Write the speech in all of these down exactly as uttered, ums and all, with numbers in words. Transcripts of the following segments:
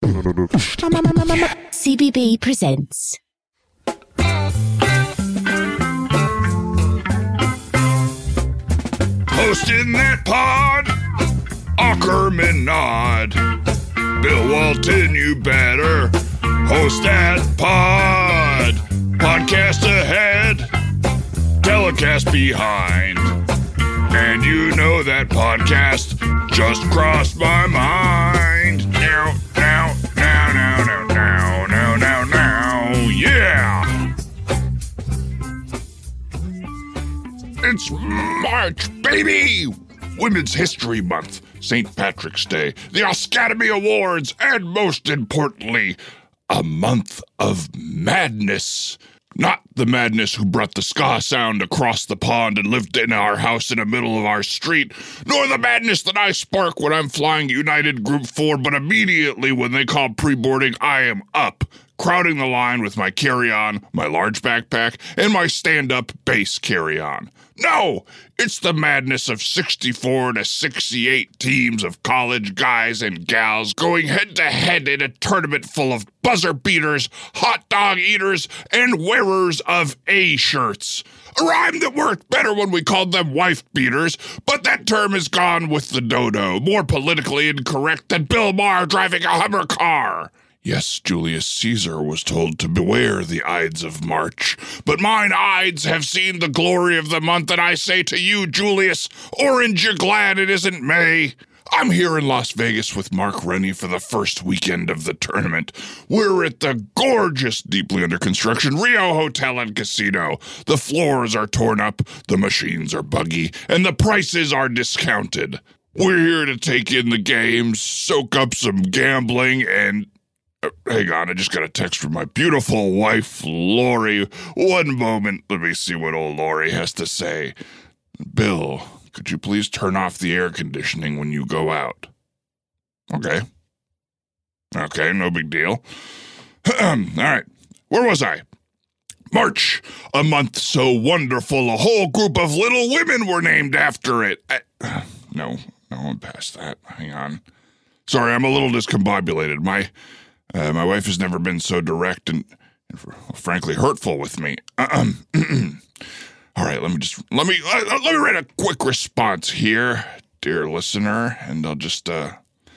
C B B presents. Hosting that pod, Ackerman Nod. Bill Walton, you better host that pod. Podcast ahead, telecast behind. And you know that podcast just crossed my mind. Now, now, now, now, now, now, now, now, now, yeah! It's March, baby! Women's History Month, Saint Patrick's Day, the Oscademy Awards, and most importantly, a month of madness. Not the madness who brought the ska sound across the pond and lived in our house in the middle of our street, nor the madness that I spark when I'm flying United Group four, but immediately when they call pre-boarding, I am up, crowding the line with my carry-on, my large backpack, and my stand-up bass carry-on. No, it's the madness of sixty-four to sixty-eight teams of college guys and gals going head-to-head in a tournament full of buzzer beaters, hot dog eaters, and wearers of A-shirts. A rhyme that worked better when we called them wife beaters, but that term is gone with the dodo, more politically incorrect than Bill Maher driving a Hummer car. Yes, Julius Caesar was told to beware the Ides of March, but mine Ides have seen the glory of the month, and I say to you, Julius, orange you're glad it isn't May. I'm here in Las Vegas with Mark Rennie for the first weekend of the tournament. We're at the gorgeous, deeply under construction Rio Hotel and Casino. The floors are torn up, the machines are buggy, and the prices are discounted. We're here to take in the games, soak up some gambling, and... Uh, hang on, I just got a text from my beautiful wife, Lori. One moment, let me see what old Lori has to say. Bill, could you please turn off the air conditioning when you go out? Okay. Okay, no big deal. All right, where was I? March, a month so wonderful, a whole group of little women were named after it. I, uh, no, no, I'm past that. Hang on. Sorry, I'm a little discombobulated. My... Uh, my wife has never been so direct and, and frankly, hurtful with me. Uh-uh. All right, let me just, let me, uh, let me write a quick response here, dear listener, and I'll just, uh,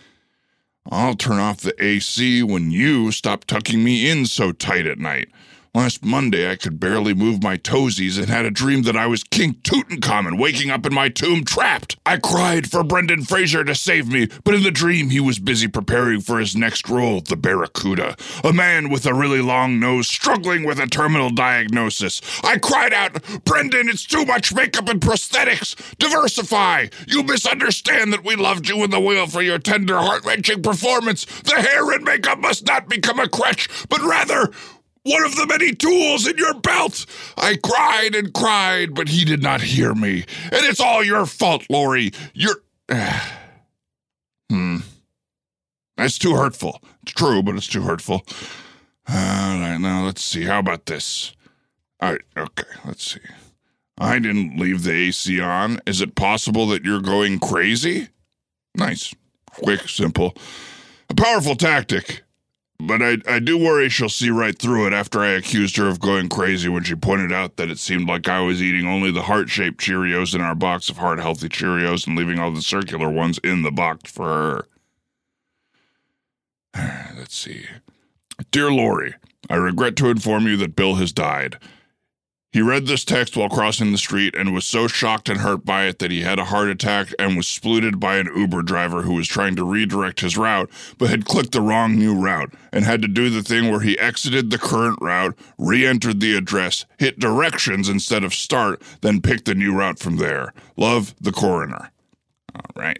I'll turn off the A C when you stop tucking me in so tight at night. Last Monday, I could barely move my toesies and had a dream that I was King Tutankhamun waking up in my tomb trapped. I cried for Brendan Fraser to save me, but in the dream, he was busy preparing for his next role, the Barracuda, a man with a really long nose struggling with a terminal diagnosis. I cried out, Brendan, it's too much makeup and prosthetics. Diversify. You misunderstand that we loved you in the wheel for your tender, heart-wrenching performance. The hair and makeup must not become a crutch, but rather... one of the many tools in your belt. I cried and cried, but he did not hear me. And it's all your fault, Lori. You're... hmm. That's too hurtful. It's true, but it's too hurtful. All right, now let's see. How about this? All right, okay, let's see. I didn't leave the A C on. Is it possible that you're going crazy? Nice. Quick, simple. A powerful tactic. But I, I do worry she'll see right through it after I accused her of going crazy when she pointed out that it seemed like I was eating only the heart-shaped Cheerios in our box of heart-healthy Cheerios and leaving all the circular ones in the box for her. Let's see. Dear Lori, I regret to inform you that Bill has died. He read this text while crossing the street and was so shocked and hurt by it that he had a heart attack and was splooted by an Uber driver who was trying to redirect his route but had clicked the wrong new route and had to do the thing where he exited the current route, re-entered the address, hit directions instead of start, then picked the new route from there. Love, the coroner. All right.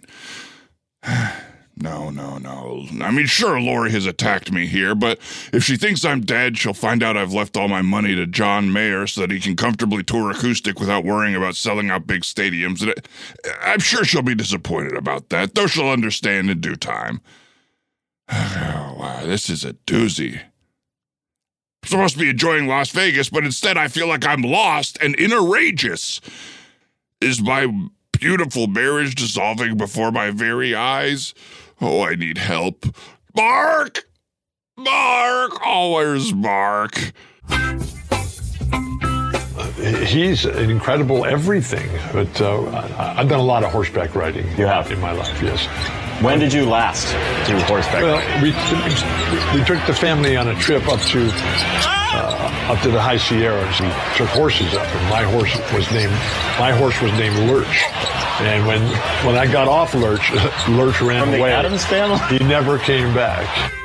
No, no, no. I mean, sure, Lori has attacked me here, but if she thinks I'm dead, she'll find out I've left all my money to John Mayer so that he can comfortably tour acoustic without worrying about selling out big stadiums. And I'm sure she'll be disappointed about that, though she'll understand in due time. Oh, wow, this is a doozy. I'm supposed to be enjoying Las Vegas, but instead I feel like I'm lost and in a rageous. Is my beautiful marriage dissolving before my very eyes? Oh, I need help. Mark! Oh, where's Mark? He's an incredible everything, but uh, I've done a lot of horseback riding You have? in my life, yes. When did you last do horseback Well, riding? we, we took the family on a trip up to uh, up to the high Sierras. We took horses up, and my horse was named my horse was named Lurch. And when when I got off Lurch, Lurch ran From the away. Addams family? He never came back.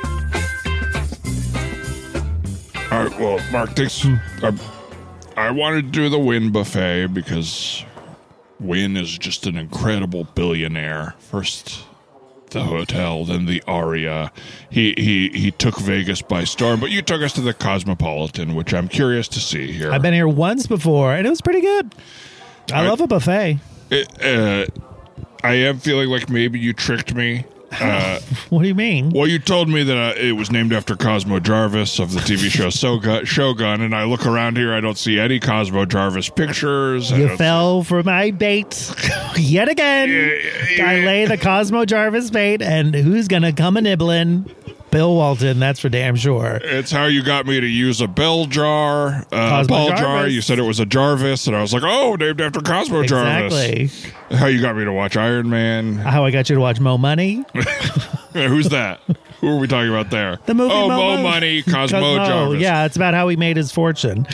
All right, well, Mark, thanks. I, I wanted to do the Wynn buffet because Wynn is just an incredible billionaire. First the hotel, then the Aria. He he he took Vegas by storm, but you took us to the Cosmopolitan, which I'm curious to see here. I've been here once before, and it was pretty good. I, I- love a buffet. It, uh, I am feeling like maybe you tricked me. Uh, What do you mean? well, you told me that uh, it was named after Cosmo Jarvis of the T V show Shogun, Shogun, and I look around here, I don't see any Cosmo Jarvis pictures. I You don't fell for my bait yet again. Yeah, yeah, I yeah. lay the Cosmo Jarvis bait, and who's gonna come a nibbling? Bill Walton, that's for damn sure. It's how you got me to use a bell jar, uh, Cosmo ball jar. Jarvis. You said it was a Jarvis, and I was like, oh, named after Cosmo Jarvis. Exactly. How you got me to watch Iron Man. How I got you to watch Mo Money. Who's that? Who are we talking about there? The movie Oh, Mo Mo Mo- Money, Cosmo Cosmo, Jarvis. yeah, it's about how he made his fortune.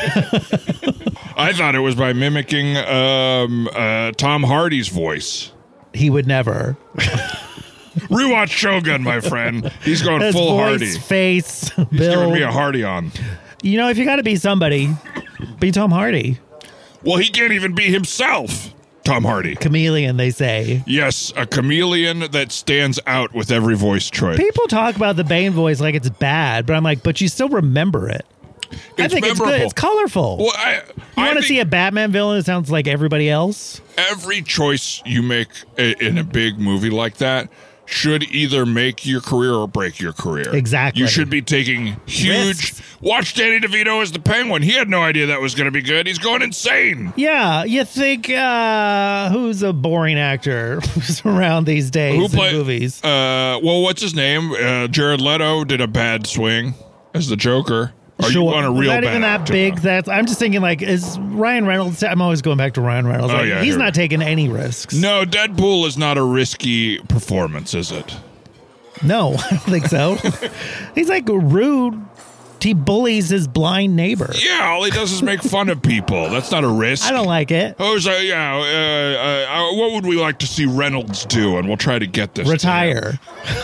I thought it was by mimicking um, uh, Tom Hardy's voice. He would never. Rewatch Shogun, my friend. He's going His full voice, Hardy. face, He's Bill. giving me a Hardy on. You know, if you got to be somebody, be Tom Hardy. Well, he can't even be himself, Tom Hardy. Chameleon, they say. Yes, a chameleon that stands out with every voice choice. People talk about the Bane voice like it's bad, but I'm like, but you still remember it. I It's think it's good. memorable. It's colorful. Well, I, you I want to think see a Batman villain that sounds like everybody else? every choice you make i- in a big movie like that should either make your career or break your career. Exactly. You should be taking huge. Risks. Watch Danny DeVito as the Penguin. He had no idea that was going to be good. He's going insane. Yeah, you think uh, who's a boring actor who's around these days Who in played movies? Uh, well, what's his name? Uh, Jared Leto did a bad swing as the Joker. Or you want a Was real that bad even that actor, big? though? That's I'm just thinking like is Ryan Reynolds? I'm always going back to Ryan Reynolds. Oh, Like, yeah, he's here not we- taking any risks. No, Deadpool is not a risky performance, is it? No, I don't think so. He's like rude. He bullies his blind neighbor. Yeah, all he does is make fun of people. That's not a risk. I don't like it. Who's uh, yeah? Uh, uh, uh, what would we like to see Reynolds do? And we'll try to get this. to him. Retire.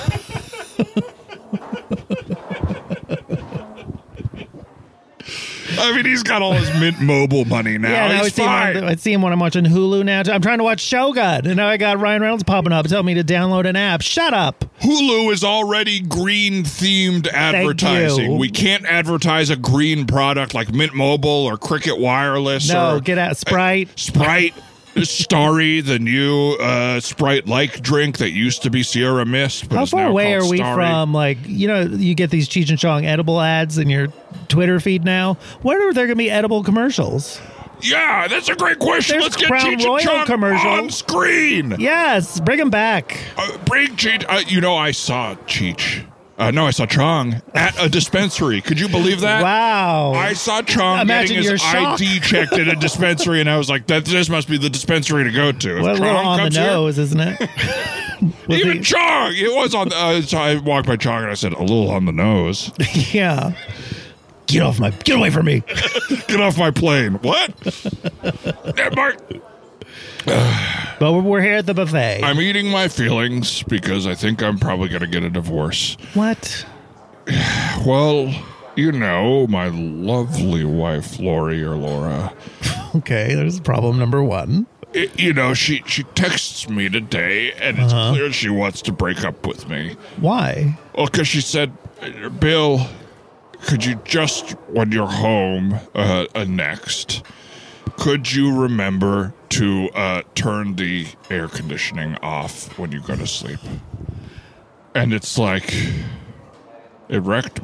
I mean, he's got all his Mint Mobile money now. Yeah, now I he's see, him fine. on, I see him when I'm watching Hulu now. I'm trying to watch Shogun, and now I got Ryan Reynolds popping up telling me to download an app. Shut up. Hulu is already green themed advertising. you. We can't advertise a green product like Mint Mobile or Cricket Wireless. No, or get out. Sprite. Sprite. Starry, the new uh, Sprite-like drink that used to be Sierra Mist, but How is far now away called are we Starry. from, like, you know, you get these Cheech and Chong edible ads in your Twitter feed now? When are there going to be edible commercials? Yeah, that's a great question. There's Let's get Crown Cheech and Royal Chong commercial. on screen. Yes, bring them back. Uh, bring Cheech. Uh, you know, I saw Cheech. Uh, no, I saw Chong at a dispensary. Could you believe that? Wow. I saw Chong Imagine getting your his shock. I D checked at a dispensary, and I was like, "That this must be the dispensary to go to." If What a little Chong on the comes here- nose, isn't it? Was even he- Chong, it was on. Uh, so I walked by Chong and I said, "A little on the nose." yeah. Get off my, get away from me. Get off my plane. What? Yeah, Mark. But we're, we're here at the buffet. I'm eating my feelings because I think I'm probably going to get a divorce. what? Well, you know, my lovely wife, Lori or Laura. Okay, there's problem number one. I- you know, she she texts me today, and it's Uh-huh. clear she wants to break up with me. Why? Well, because she said, Bill, could you just, when you're home uh, uh, next, could you remember to uh, turn the air conditioning off when you go to sleep? And it's like, it wrecked me.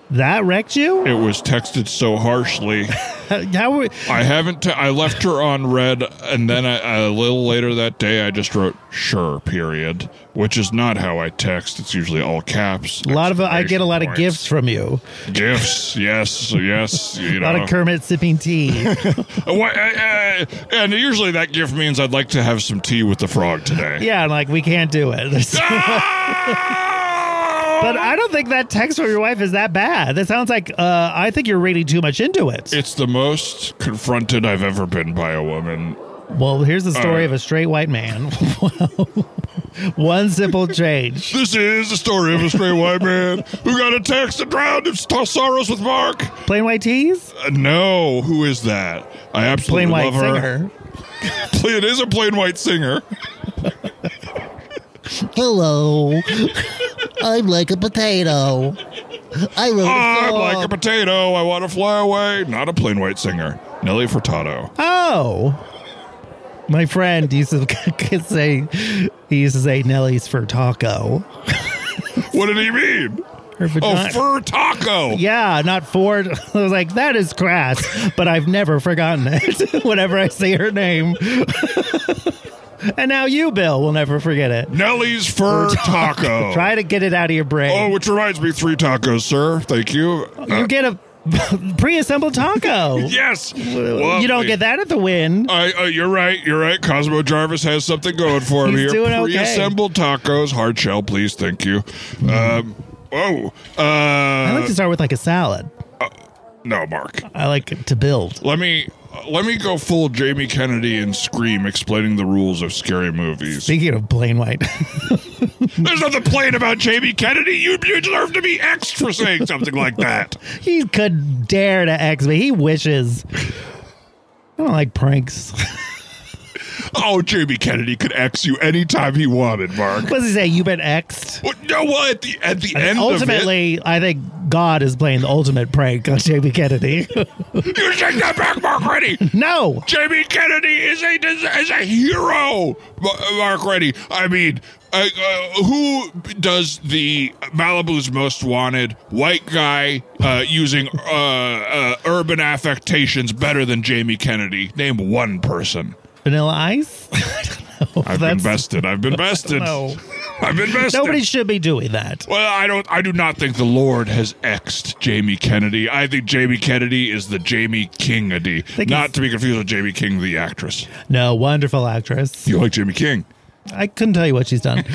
That wrecked you? It was texted so harshly. How were, I haven't. T- I left her on red, and then I, a little later that day, I just wrote "sure" period, which is not how I text. It's usually all caps. a lot of I get a lot points. of gifts from you. Gifts, yes, yes. You A know. lot of Kermit sipping tea. What, uh, uh, and usually that gift means I'd like to have some tea with the frog today. Yeah, like we can't do it. Ah! But I don't think that text from your wife is that bad. That sounds like uh, I think you're reading too much into it. It's the most confronted I've ever been by a woman. Well, here's the story Uh, of a straight white man. One simple change. This is the story of a straight white man who got a text and drowned his t- sorrows with Mark. Plain white tees? Uh, no, who is that? I absolutely Plain white love her. singer. It is a plain white singer. Hello. I'm like a potato. I wrote a I'm song. like a potato. I want to fly away. Not a plain white singer. Nelly Furtado. Oh. My friend used to say, he used to say Nelly's for taco. What did he mean? Her Oh, vagina- fur taco. Yeah, not Ford. I was like, that is crass, but I've never forgotten it whenever I say her name. And now you, Bill, will never forget it. Nelly's fur taco. Try to get it out of your brain. Oh, which reminds me, three tacos, sir. Thank you. you Uh, get a pre-assembled taco. yes. You don't get that at the Win. I, uh, you're right. You're right. Cosmo Jarvis has something going for him He's here. doing okay. Pre-assembled tacos, hard shell, please. Thank you. Um, oh, uh, I like to start with like a salad. no, Mark. I like to build. Let me let me go full Jamie Kennedy and Scream, explaining the rules of scary movies. Speaking of plain white, There's nothing plain about Jamie Kennedy. You, you deserve to be X'd for saying something like that. he could dare to X me. He wishes. I don't like pranks. Oh, Jamie Kennedy could X you anytime he wanted, Mark. What does he say? You've been X'd? Well, no, well, at the at the end Ultimately, I think God is playing the ultimate prank on Jamie Kennedy. of it, you take that back, Mark Reddy. No. Jamie Kennedy is a is a hero, Mark Reddy. I mean, uh, uh, who does the Malibu's Most Wanted white guy uh, using uh, uh, urban affectations better than Jamie Kennedy? Name one person. Vanilla Ice? I don't know. I've been bested. I've been bested. No. I've been bested. Nobody should be doing that. Well, I don't. I do not think the Lord has X'd Jamie Kennedy. I think Jamie Kennedy is the Jamie King-ady, Think not he's- to be confused with Jamie King, the actress. No, wonderful actress. You like Jamie King? I couldn't tell you what she's done.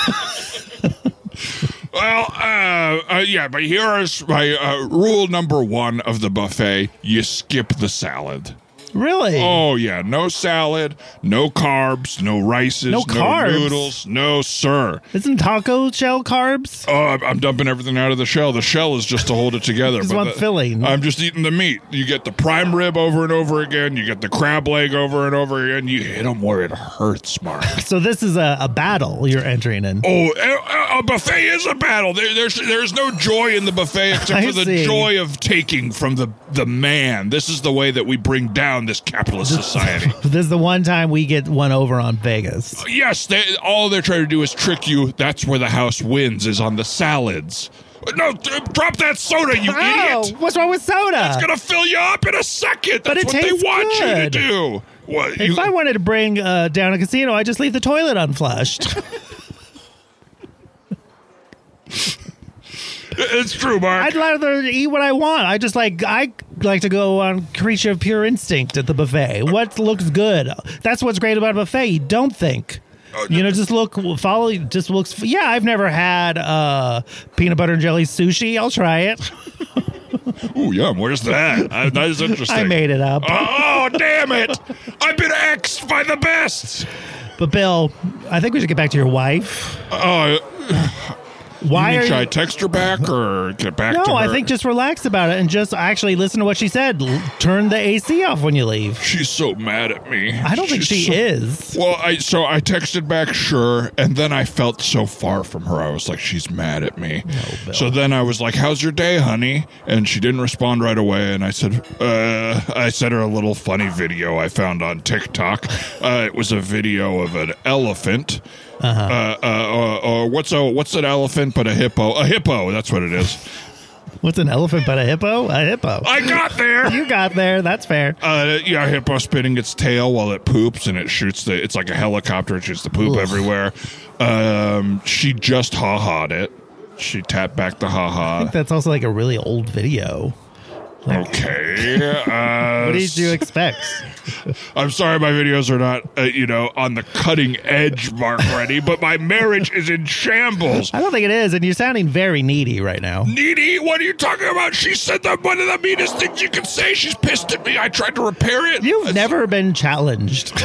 Well, uh, uh, yeah, but here is my uh, rule number one of the buffet: you skip the salad. Really? Oh yeah, no salad, no carbs, no rices, No carbs? noodles, no sir. Isn't taco shell carbs? Oh, I'm, I'm dumping everything out of the shell. The shell is just to hold it together. Just but want the- filling. I'm just eating the meat. You get the prime rib over and over again. You get the crab leg over and over again. You hit them where it hurts, Mark. So this is a, a battle you're entering in. Oh, a, a buffet is a battle. There, there's there's no joy in the buffet except I for the see. joy of taking from the the man. This is the way that we bring down this capitalist society. This is the one time we get one over on Vegas. Yes, they, all they're trying to do is trick you. That's where the house wins, is on the salads. No, d- drop that soda, you Oh, idiot. what's wrong with soda? It's going to fill you up in a second. That's But it what they tastes want you good. to do. What, If you, I wanted to bring uh, down a casino, I just leave the toilet unflushed. it's true, Mark. I'd rather eat what I want. I just like I like to go on creature of pure instinct at the buffet. What looks good? That's what's great about a buffet. You don't think. You know, just look, follow, just looks. Yeah, I've never had uh, peanut butter and jelly sushi. I'll try it. Ooh, yum. Where's that? Uh, that is interesting. I made it up. Oh, damn it. I've been X'd by the best. But Bill, I think we should get back to your wife. Oh, Why you are mean, should I you? text her back or get back to her? No, I think just relax about it and just actually listen to what she said. L- Turn the A C off when you leave. She's so mad at me. I don't think She's she so- is. Well, I so I texted back, sure, and then I felt so far from her. I was like, she's mad at me. Bill. So then I was like, "How's your day, honey?" And she didn't respond right away. And I said, uh, "I sent her a little funny video I found on TikTok. Uh, it was a video of an elephant." Uh-huh. Uh, uh, uh, uh, what's a what's an elephant but a hippo? A hippo. That's what it is. What's an elephant but a hippo? A hippo. I got there. You got there. That's fair. Uh, yeah, hippo spinning its tail while it poops, and it shoots the. It's like a helicopter. It shoots the poop Ugh. everywhere. Um, she just ha-ha'd it. She tapped back the I ha-ha. think that's also like a really old video. Like, Okay. Uh, what did you expect? I'm sorry my videos are not, uh, you know, on the cutting edge, Mark Reddy, but my marriage is in shambles. I don't think it is, and you're sounding very needy right now. Needy? What are you talking about? She said that one of the meanest things you can say. She's pissed at me. I tried to repair it. You've It's- never been challenged.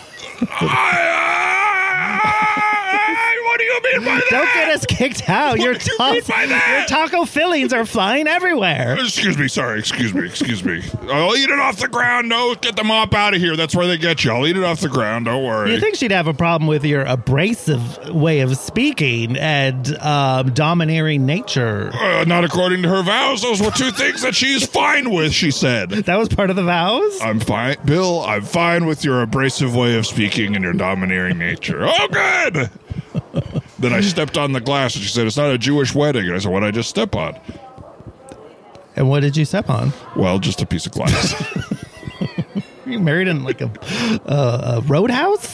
I, I, what do you mean by that? Don't get us kicked out. What Your, do you ta- mean by that? your taco fillings are flying everywhere. Excuse me, sorry, excuse me, excuse me. I'll eat it off the ground. No, get the mop out of here. That's where they get you. I'll eat it off the ground. Don't worry. You think she'd have a problem with your abrasive way of speaking and um, domineering nature? Uh, not according to her vows. Those were two things that she's fine with, she said. That was part of the vows? I'm fine. Bill, I'm fine with your abrasive way of speaking and your domineering nature. Oh, good. Then I stepped on the glass and she said, it's not a Jewish wedding. And I said, what'd I just step on? And what did you step on? Well, just a piece of glass. You married in like a, uh, a roadhouse?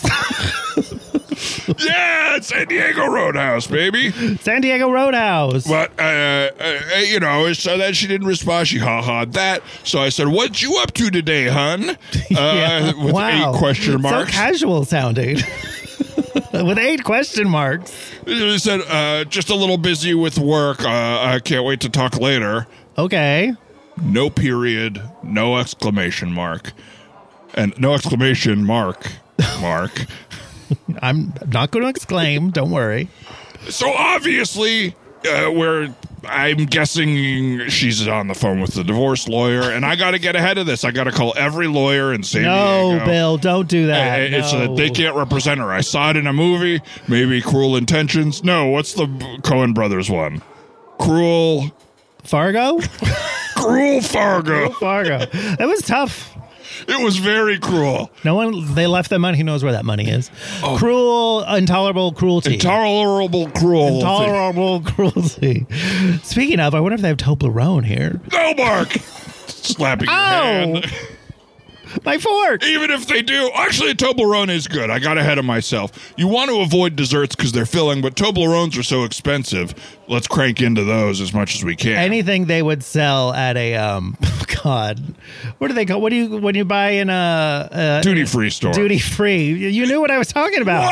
Yeah, it's San Diego Roadhouse, baby. San Diego Roadhouse. But, uh, uh, you know, so then she didn't respond. She ha-ha'd that. So I said, what you up to today, hun? Uh, Yeah. With Wow. eight question marks. So casual sounding. With eight question marks. She said, uh, just a little busy with work. Uh, I can't wait to talk later. Okay. No period, no exclamation mark. And no exclamation mark, mark. I'm not going to exclaim. Don't worry. So obviously, uh, we're, I'm guessing she's on the phone with the divorce lawyer, and I got to get ahead of this. I got to call every lawyer in San No, Diego. Bill, don't do that. Uh, it's so No. that they can't represent her. I saw it in a movie, maybe Cruel Intentions. No, what's the Coen Brothers one? Cruel, Fargo? Cruel Fargo. Fargo. That was tough. It was very cruel. No one, they left the money. Who knows where that money is? Cruel, intolerable cruelty. Intolerable cruelty. Intolerable cruelty. Speaking of, I wonder if they have Toblerone here. No, Mark. Slapping your Ow. hand. My fork. Even if they do, actually, Toblerone is good. I got ahead of myself. You want to avoid desserts because they're filling, but Toblerones are so expensive. Let's crank into those as much as we can. Anything they would sell at a um, God, what do they call? What do you when you buy in a, a Duty free store. duty free? You knew what I was talking about.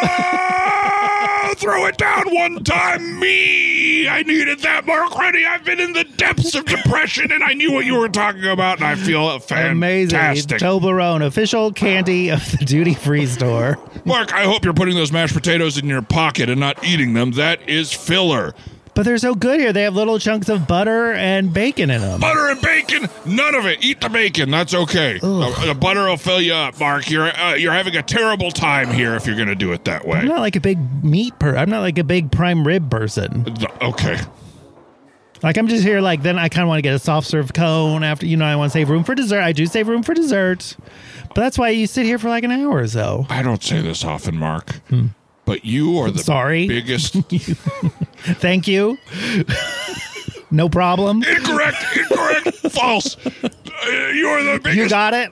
Ah, throw it down one time, me. I needed that, Mark Reddy. I've been in the depths of depression, and I knew what you were talking about, and I feel Amazing. fantastic. Toblerone, official candy of the duty free store. Mark, I hope you're putting those mashed potatoes in your pocket and not eating them. That is filler. But they're so good here. They have little chunks of butter and bacon in them. Butter and bacon, none of it. Eat the bacon. That's okay. Uh, the butter will fill you up, Mark. You're uh, you're having a terrible time here if you're going to do it that way. I'm not like a big meat per. I'm not like a big prime rib person. Okay. Like I'm just here. Like then I kind of want to get a soft serve cone after. You know I want to save room for dessert. I do save room for dessert, but that's why you sit here for like an hour or so. I don't say this often, Mark, but you are the Sorry. biggest. Thank you. No problem. Incorrect. Incorrect. False. Uh, you are the biggest. You got it.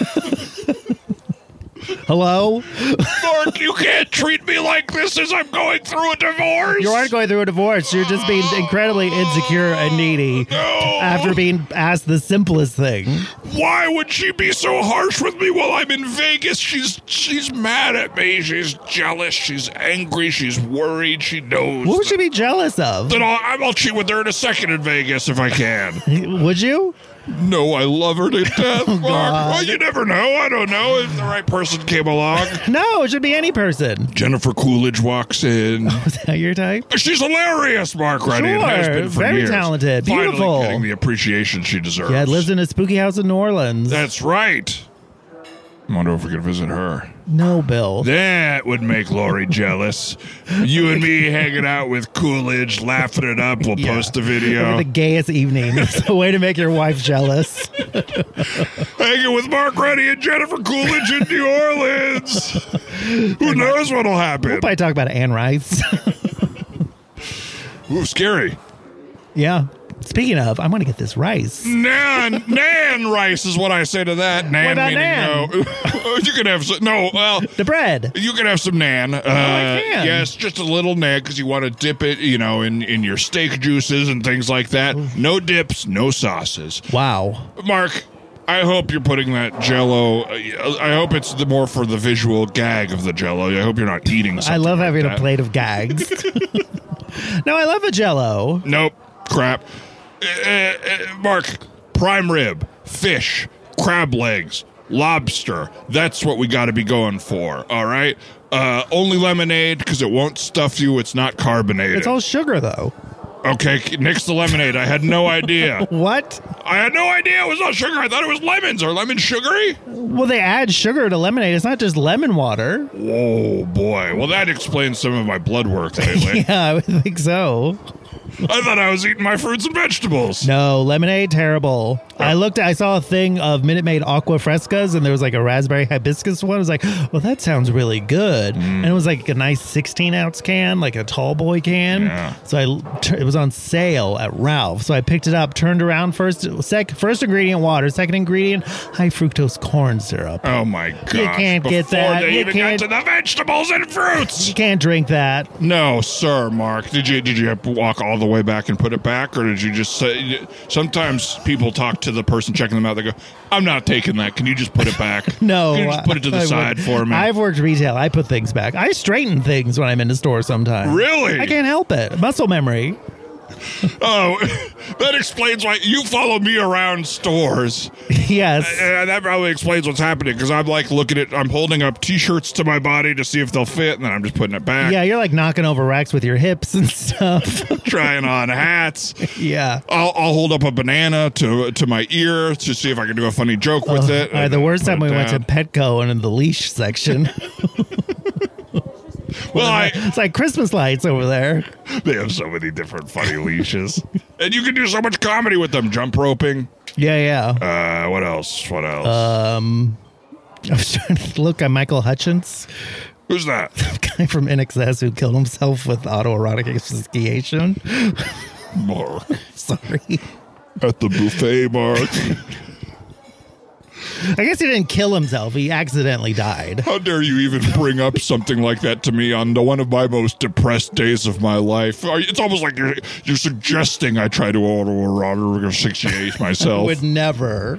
Hello? Mark, you can't treat me like this as I'm going through a divorce. You aren't going through a divorce. You're just being incredibly insecure and needy No. after being asked the simplest thing. Why would she be so harsh with me while I'm in Vegas? She's she's mad at me. She's jealous. She's angry. She's worried. She knows. What would that, you be jealous of? that I'll, I'll cheat with her in a second in Vegas if I can. Would you? No, I love her to death, Mark. God. Well, you never know. I don't know if the right person came along. No, it should be any person. Jennifer Coolidge walks in. Is that your type? She's hilarious, Mark Reddy. and has Sure. been for Very years. talented. Finally Beautiful. getting the appreciation she deserves. Yeah, lives in a spooky house in New Orleans. That's right. I wonder if we could visit her. No, Bill. That would make Lori jealous. You and me hanging out with Coolidge, laughing it up. We'll Yeah. post a video. The gayest evening. It's a way to make your wife jealous. Hanging with Mark Reddy and Jennifer Coolidge in New Orleans. Who knows what'll happen? We'll probably talk about Anne Rice. Ooh, scary. Yeah. Speaking of, I want to get this rice. Nan, nan rice is what I say to that. Nan What about meaning nan? no. You can have some, no, well. The bread. You can have some nan. Uh, I can. Yes, just a little nan because you want to dip it, you know, in, in your steak juices and things like that. No dips, no sauces. Wow. Mark, I hope you're putting that Jell-O. uh, I hope it's the more for the visual gag of the Jell-O. I hope you're not eating something I love like having that. a plate of gags. No, I love a Jell-O. Nope. Crap. Uh, uh, Mark, prime rib, fish, crab legs, lobster. That's what we got to be going for, all right? Uh, only lemonade because it won't stuff you. It's not carbonated. It's all sugar, though. Okay, nix the lemonade. I had no idea. What? I had no idea it was all sugar. I thought it was lemons. Are lemons sugary? Well, they add sugar to lemonade. It's not just lemon water. Oh, boy. Well, that explains some of my blood work lately. Yeah, I would think so. I thought I was eating my fruits and vegetables. No, lemonade, terrible. I looked at, I saw a thing of Minute Maid Aqua Frescas, and there was like a raspberry hibiscus one. I was like, well, that sounds really good. Mm. And it was like a nice sixteen ounce can, like a tall boy can. Yeah. So I, it was on sale at Ralph. So I picked it up, turned around, first, sec, first ingredient, water, second ingredient, high fructose corn syrup. Oh, my gosh. You can't Before get that. they You even can't- got to the vegetables and fruits. You can't drink that. No, sir, Mark. Did you did you have to walk all the way back and put it back, or did you just say? Sometimes people talk to the person checking them out. They go, "I'm not taking that. Can you just put it back? No. Can you just put it to the I side would- for me?" I've worked retail. I put things back. I straighten things when I'm in the store sometimes. Really? I can't help it. Muscle memory. Oh, that explains why you follow me around stores. Yes. Uh, that probably explains what's happening because I'm like looking at, I'm holding up T-shirts to my body to see if they'll fit, and then I'm just putting it back. Yeah, you're like knocking over racks with your hips and stuff. Trying on hats. Yeah. I'll, I'll hold up a banana to to my ear to see if I can do a funny joke with it. All right, the and worst put time it we went to down. Petco and in the leash section. Well, I, It's like Christmas lights over there. they have so many different funny leashes, and you can do so much comedy with them. Jump roping. Yeah, yeah. Uh, what else? What else? Um, I was trying to look at Michael Hutchins, Who's that? guy from N X S who killed himself with autoerotic asphyxiation. Mark. Sorry. At the buffet, Mark. I guess he didn't kill himself. He accidentally died. How dare you even bring up something like that to me on the, one of my most depressed days of my life? Are you- It's almost like you're you're suggesting I try to autoerotic asphyxiate myself. Would never.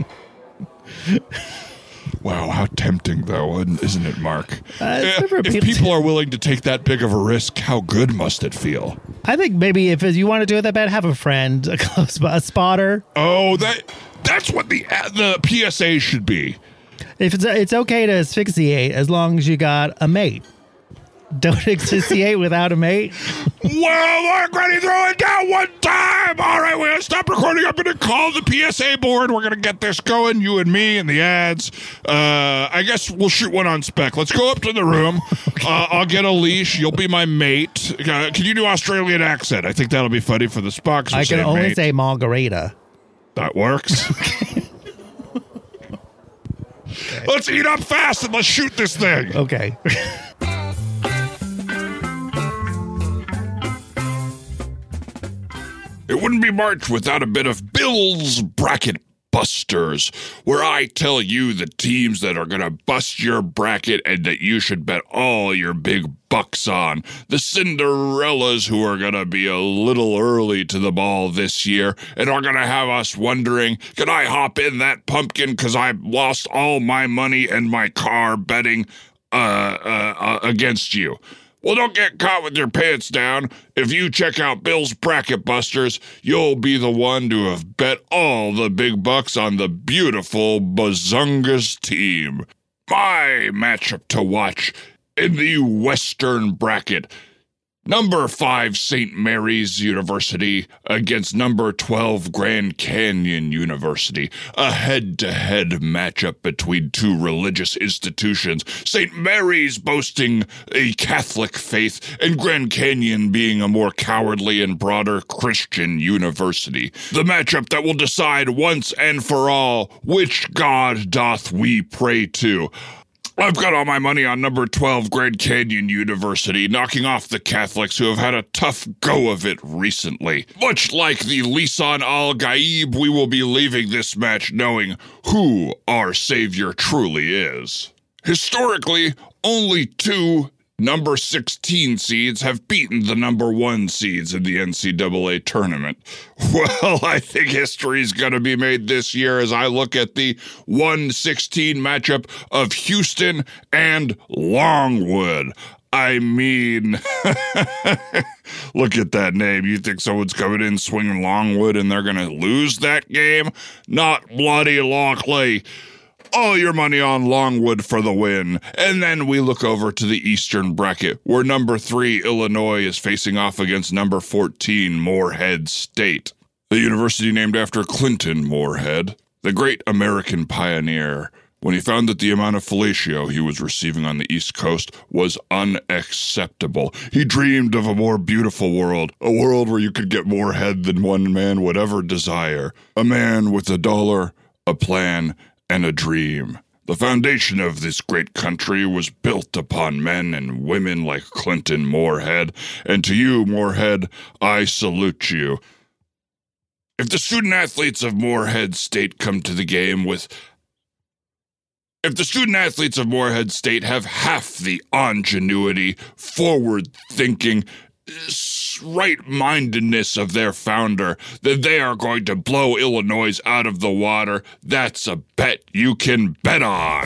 Wow, how tempting, though, isn't it, Mark? Uh, it's Eh, never if appealed people to- are willing to take that big of a risk, how good must it feel? I think maybe if you want to do it that bad, have a friend, a close, a spotter. Oh, that that's what the the P S A should be. If it's it's okay to asphyxiate as long as you got a mate. Don't asphyxiate without a mate. Well, Mark, ready, throw it down one time. All right, we're going to stop recording. I'm going to call the P S A board. We're going to get this going, you and me and the ads. Uh, I guess we'll shoot one on spec. Let's go up to the room. Uh, I'll get a leash. You'll be my mate. Uh, can you do Australian accent? I think that'll be funny for the spot. 'cause we're I can saying only mate. say margarita. That works. Let's eat up fast and let's shoot this thing. Okay. It wouldn't be March without a bit of Bill's Bracket Busters, where I tell you the teams that are going to bust your bracket and that you should bet all your big bucks on. The Cinderellas who are going to be a little early to the ball this year and are going to have us wondering, can I hop in that pumpkin because I lost all my money and my car betting uh, uh, uh, against you? Well, don't get caught with your pants down. If you check out Bill's Bracket Busters, you'll be the one to have bet all the big bucks on the beautiful Bazungas team. My matchup to watch in the Western Bracket. Number five Saint Mary's University against number twelve Grand Canyon University. A head-to-head matchup between two religious institutions. Saint Mary's boasting a Catholic faith and Grand Canyon being a more cowardly and broader Christian university. The matchup that will decide once and for all which God doth we pray to. I've got all my money on number twelve, Grand Canyon University, knocking off the Catholics who have had a tough go of it recently. Much like the Lisan al-Gaib, we will be leaving this match knowing who our savior truly is. Historically, only two number sixteen seeds have beaten the number one seeds in the N C double A tournament. Well, I think history's going to be made this year as I look at the one sixteen matchup of Houston and Longwood. I mean, look at that name. You think someone's coming in swinging Longwood and they're going to lose that game? Not bloody Lockley. All your money on Longwood for the win. And then we look over to the Eastern bracket, where number three, Illinois, is facing off against number fourteen, Morehead State. The university named after Clinton Morehead, the great American pioneer, when he found that the amount of fellatio he was receiving on the East Coast was unacceptable. He dreamed of a more beautiful world, a world where you could get more head than one man would ever desire. A man with a dollar, a plan, and a dream. The foundation of this great country was built upon men and women like Clinton Morehead, and to you, Morehead, I salute you. If the student athletes of Morehead State come to the game with... If the student athletes of Morehead State have half the ingenuity, forward-thinking, right-mindedness of their founder, then they are going to blow Illinois out of the water. That's a bet you can bet on.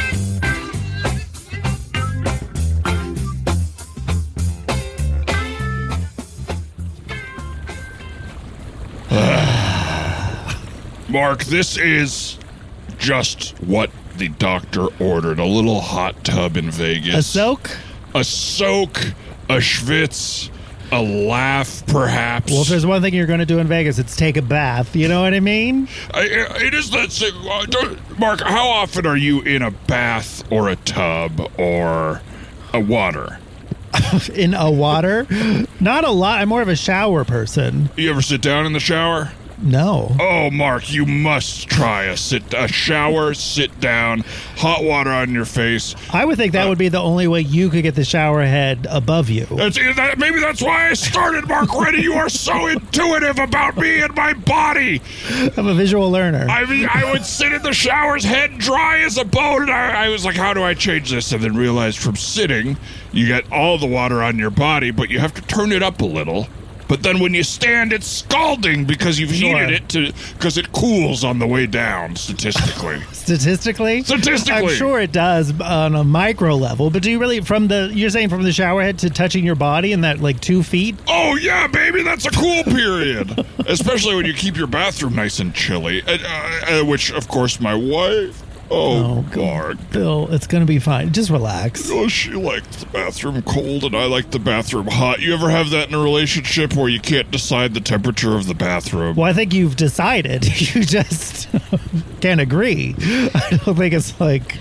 Mark, this is just what the doctor ordered. A little hot tub in Vegas. A soak? A soak, a schwitz, a laugh, perhaps. Well, if there's one thing you're going to do in Vegas, it's take a bath. You know what I mean? I, it is that. Uh, Mark, how often are you in a bath or a tub or a water? In a water? Not a lot. I'm more of a shower person. You ever sit down in the shower? No. Oh, Mark, you must try a sit a shower, sit down, hot water on your face. I would think that uh, would be the only way you could get the shower head above you. That's, that, maybe that's why I started, Mark Reddy. You are so intuitive about me and my body. I'm a visual learner. I mean, I would sit in the shower's head dry as a bone, and I, I was like, how do I change this? And then realized from sitting, you get all the water on your body, but you have to turn it up a little. But then when you stand, it's scalding because you've sure. heated it to because it cools on the way down, statistically. Statistically? Statistically. I'm sure it does on a micro level, but do you really, from the, you're saying from the shower head to touching your body in that like two feet? Oh, yeah, baby, that's a cool period. Especially when you keep your bathroom nice and chilly, uh, uh, which, of course, my wife... Oh, oh Mark. Bill, it's going to be fine. Just relax. Oh, she liked the bathroom cold and I like the bathroom hot. You ever have that in a relationship where you can't decide the temperature of the bathroom? Well, I think you've decided. You just can't agree. I don't think it's like...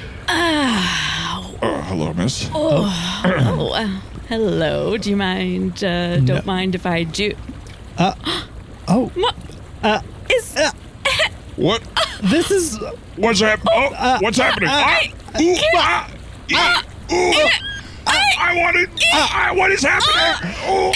Oh, uh, hello, miss. Oh, oh uh, hello. Do you mind? Uh, No. Don't mind if I do. Uh, oh. What? Uh, Is... uh, What? this is... What's happening? Oh, uh, what's happening? uh, ah, ooh, ah, yeah, ooh, ah, I want it. Ah, what is happening? Ooh,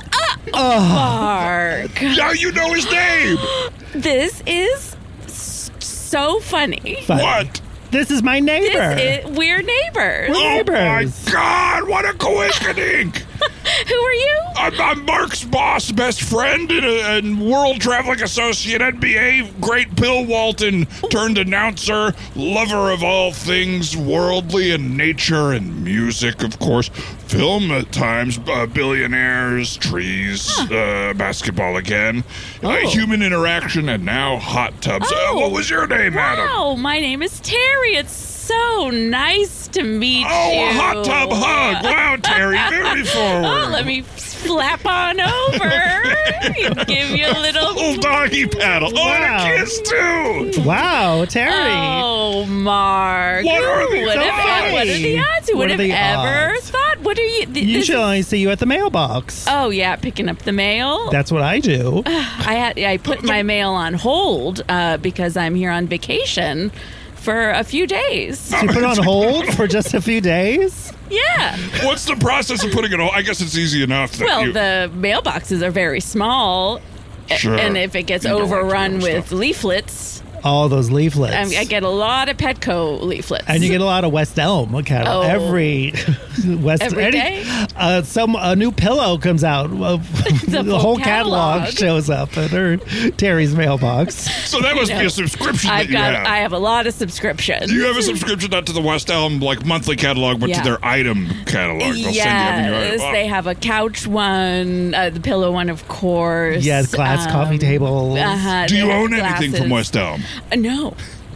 Mark. now you know his name. This is s- so funny. Fine. What? This is my neighbor. This is, we're neighbors. We're Oh my neighbors. God! What a coincidence! Who are you? I'm, I'm Mark's boss, best friend, and, uh, and world traveling associate, N B A great Bill Walton, turned announcer, lover of all things worldly and nature and music, of course, film at times, uh, billionaires, trees, huh. uh, basketball again, Oh. uh, human interaction, and now hot tubs. Oh. Uh, what was your name, madam? Wow, my name is Terry. It's so nice to meet Oh, you. a hot tub hug. Wow, Terry, very forward. Oh, let me flap on over. Give you a little... little doggy paddle. Oh, and Wow. a kiss, too. Wow, Terry. Oh, Mark. What are the What odds? have, what are the odds? Who What would are have the ever odds? thought? What are you... th- this Usually is- I see you at the mailbox. Oh, yeah, picking up the mail. That's what I do. I had I put my mail on hold uh, because I'm here on vacation for a few days. You put it on hold for just a few days? Yeah. What's the process of putting it on? I guess it's easy enough. That Well, you, the mailboxes are very small. Sure. And if it gets You don't want to overrun throw with stuff. leaflets, All those leaflets. I, I get a lot of Petco leaflets. and you get a lot of West Elm catalog. Oh. Every West Every any- day? Uh, some a new pillow comes out. Uh, the full whole catalog. catalog. shows up at her Terry's mailbox. So that must You be know, a subscription that I've you got. have. I have a lot of subscriptions. You have a subscription not to the West Elm like monthly catalog, but Yeah. to their item catalog. They'll send you everything you Yes, item. they have a couch one, uh, the pillow one, of course. Yes, glass Um, coffee tables. Uh-huh, Do they you have own anything from glasses. West Elm? Uh, no.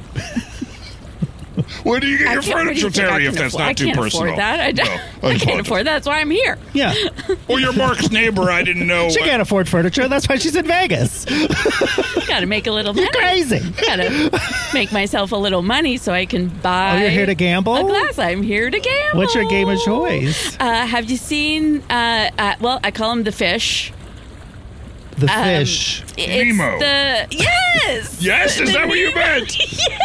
Where do you get I your can't- what do furniture, you think I Terry, can if that's afford- not I too can't personal? afford that. I, don't- No, I can't apologize. afford that. That's why I'm here. Yeah, Well, you're Mark's neighbor. I didn't know. she what- can't afford furniture. That's why she's in Vegas. Got to make a little money. You're crazy. Got to make myself a little money so I can buy. Oh, you're here to gamble? A glass. I'm here to gamble. What's your game of choice? Uh, have you seen? Uh, uh, well, I call him the fish. The Um, fish. It's Nemo. The yes. Yes? Is The that what you Nemo- meant?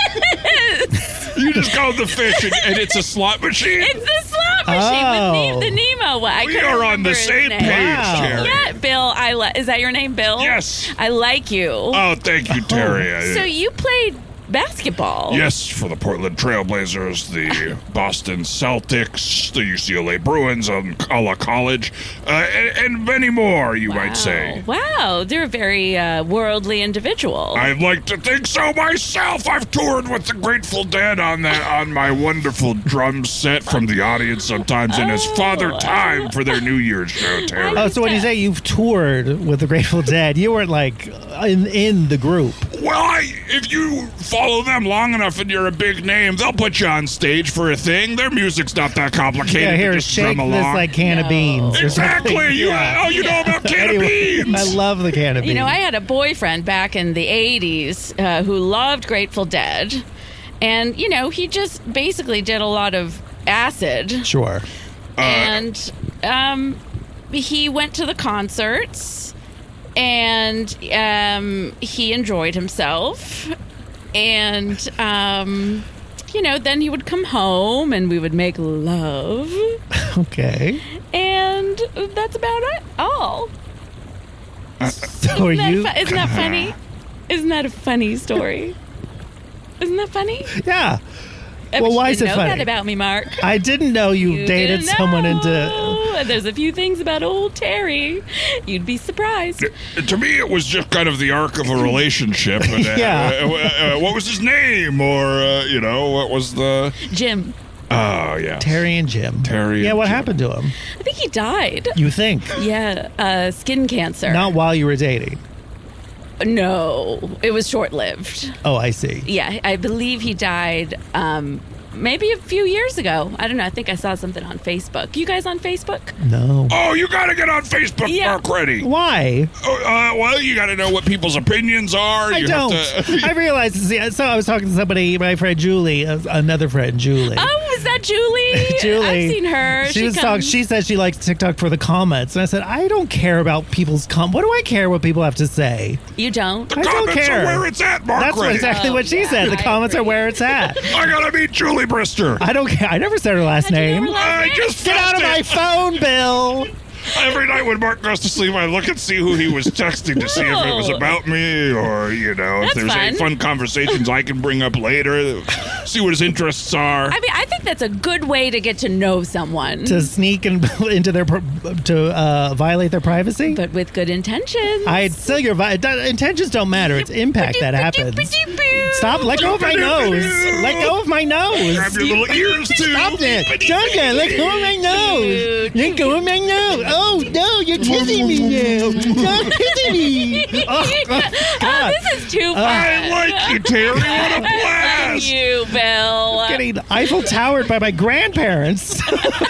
Yes. You just called the fish, and, and it's a slot machine. It's the slot machine. Oh. The, Ne- the Nemo one. I We couldn't are on remember the his same name. page, Wow. Terry. Yeah, Bill. I li- is that your name, Bill? Yes. I like you. Oh, thank you, Terry. I- So you played basketball. Yes, for the Portland Trailblazers, the Boston Celtics, the U C L A Bruins, um, a la college, uh, and, and many more, you might say. Wow, they're a very uh, worldly individual. I'd like to think so myself. I've toured with the Grateful Dead on that on my wonderful drum set from the audience sometimes, and as Father Time for their New Year's show, Terry. Oh, so when you say you've toured with the Grateful Dead, you weren't like in in the group. Well, I, if you follow them long enough and you're a big name, they'll put you on stage for a thing. Their music's not that complicated. Yeah, to here, just shake drum this along. like can of No. beans. or Exactly. something. You, Yeah. Oh, you know about can Anyway, of beans. I love the can of beans. You know, I had a boyfriend back in the eighties uh, who loved Grateful Dead. And, you know, he just basically did a lot of acid. Sure. and um, he went to the concerts. And um, he enjoyed himself. And, um, you know, then he would come home and we would make love. Okay. And that's about it all. So are Isn't that, you? fu- isn't that funny? Isn't that a funny story? Isn't that funny? Yeah. I Well, bet why you is didn't it know funny? that about me, Mark. I didn't know you, You dated didn't someone know. into. There's a few things about old Terry. You'd be surprised. To me, it was just kind of the arc of a relationship. And, uh, Yeah. uh, uh, what was his name? Or, uh, you know, what was the. Jim, Oh, yeah. Terry and Jim. Terry Yeah, and what Jim. happened to him? I think he died. You think? Yeah, uh, skin cancer. Not while you were dating. No, it was short lived. Oh, I see. Yeah, I believe he died um, maybe a few years ago. I don't know. I think I saw something on Facebook. You guys on Facebook? No. Oh, you got to get on Facebook, Yeah. Mark Reddy. Why? Oh, uh, well, you got to know what people's opinions are. I you don't. Have to, I realized. See, so I was talking to somebody, my friend Julie, uh, another friend Julie. Oh, is that Julie? Julie. I've seen her. She, was talking. comes- She said she likes TikTok for the comments, and I said I don't care about people's com. What do I care what people have to say? You don't? the I don't comments care. are where it's at, Mark That's Reddy. exactly Oh, what she yeah, said. The I comments are agree. where it's at. I got to meet Julie Brister. I don't care. I never said her last How'd you know name. her last I name? just Get out of felt my it. phone, Bill. Every night when Mark goes to sleep, I look and see who he was texting to see if it was Oh. about me or, you know, if That's there's any fun. fun conversations I can bring up later, see what his interests are. I mean, I think that's a good way to get to know someone, To sneak in, into their pr- to uh, violate their privacy. but with good intentions. I still your vi- that- intentions don't matter. It's impact that happens. Stop! Let go of my nose. Let go of my nose. Grab your little ears, too. Stop it! Stop that! Let go of my nose. Let go of my nose. Oh no! You're kissing me now. Stop kissing me. Oh, oh, Oh, God. this is too fun. I like you, Terry. What a I love blast. you, Bill. Getting Eiffel Towered by my grandparents.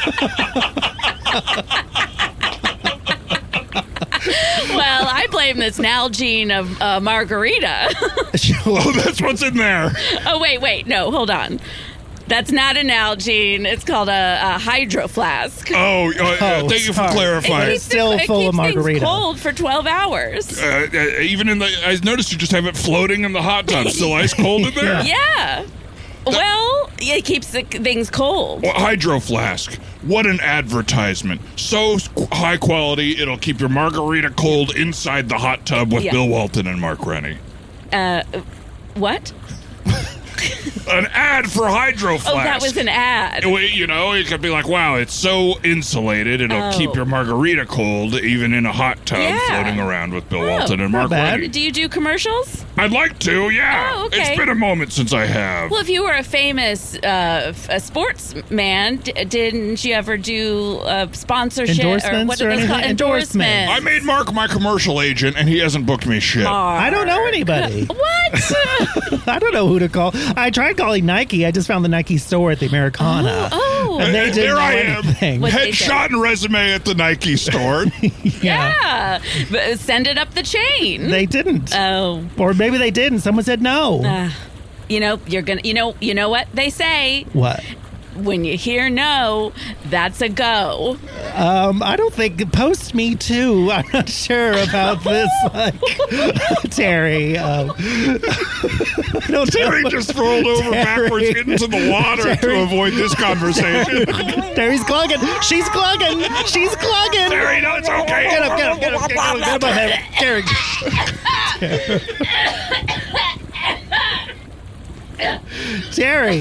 Well, I blame this Nalgene of uh, margarita. Oh, that's what's in there. Oh, wait, wait. No, hold on. That's not an Nalgene. It's called a, a hydro flask. Oh, uh, uh, Oh, thank you for sorry. clarifying. It's still it full of keeps margarita. Things cold for twelve hours. Uh, uh, even in the, I noticed you just have it floating in the hot tub. Still ice cold in there. Yeah. Well, it keeps the, things cold. Well, Hydro Flask. What an advertisement. So high quality, it'll keep your margarita cold inside the hot tub with Yeah. Bill Walton and Mark Rennie. Uh, what? An ad for Hydro Flask. Oh, that was an ad. You know, it could be like, wow, it's so insulated, it'll Oh. keep your margarita cold even in a hot tub Yeah. floating around with Bill Oh, Walton and Mark bad. Rennie. Do you do commercials? I'd like to, yeah. Oh, okay. It's been a moment since I have. Well, if you were a famous uh, f- a sportsman, d- didn't you ever do uh, sponsorship or Endorsements what are or those called? anything? Endorsements. I made Mark my commercial agent, and he hasn't booked me shit. I don't know anybody. What? I don't know who to call. I tried calling Nike. I just found the Nike store at the Americana. Oh, And they didn't there know I am. anything. What- they say? Headshot and resume at the Nike store. yeah. But send it up the chain. They didn't. oh. Or maybe they did and someone said no. Uh, you know, you're gonna. You know. You know what they say. What? When you hear no, that's a go. Um, I don't think post me too. I'm not sure about this, like Terry. Um, I don't Terry know. just rolled over Terry. backwards into the water Terry. to avoid this conversation. Terry's clogging. She's clogging. She's clogging. Terry, no, it's okay. Get up, get up, get up, get up, get up, get up, Terry. Terry.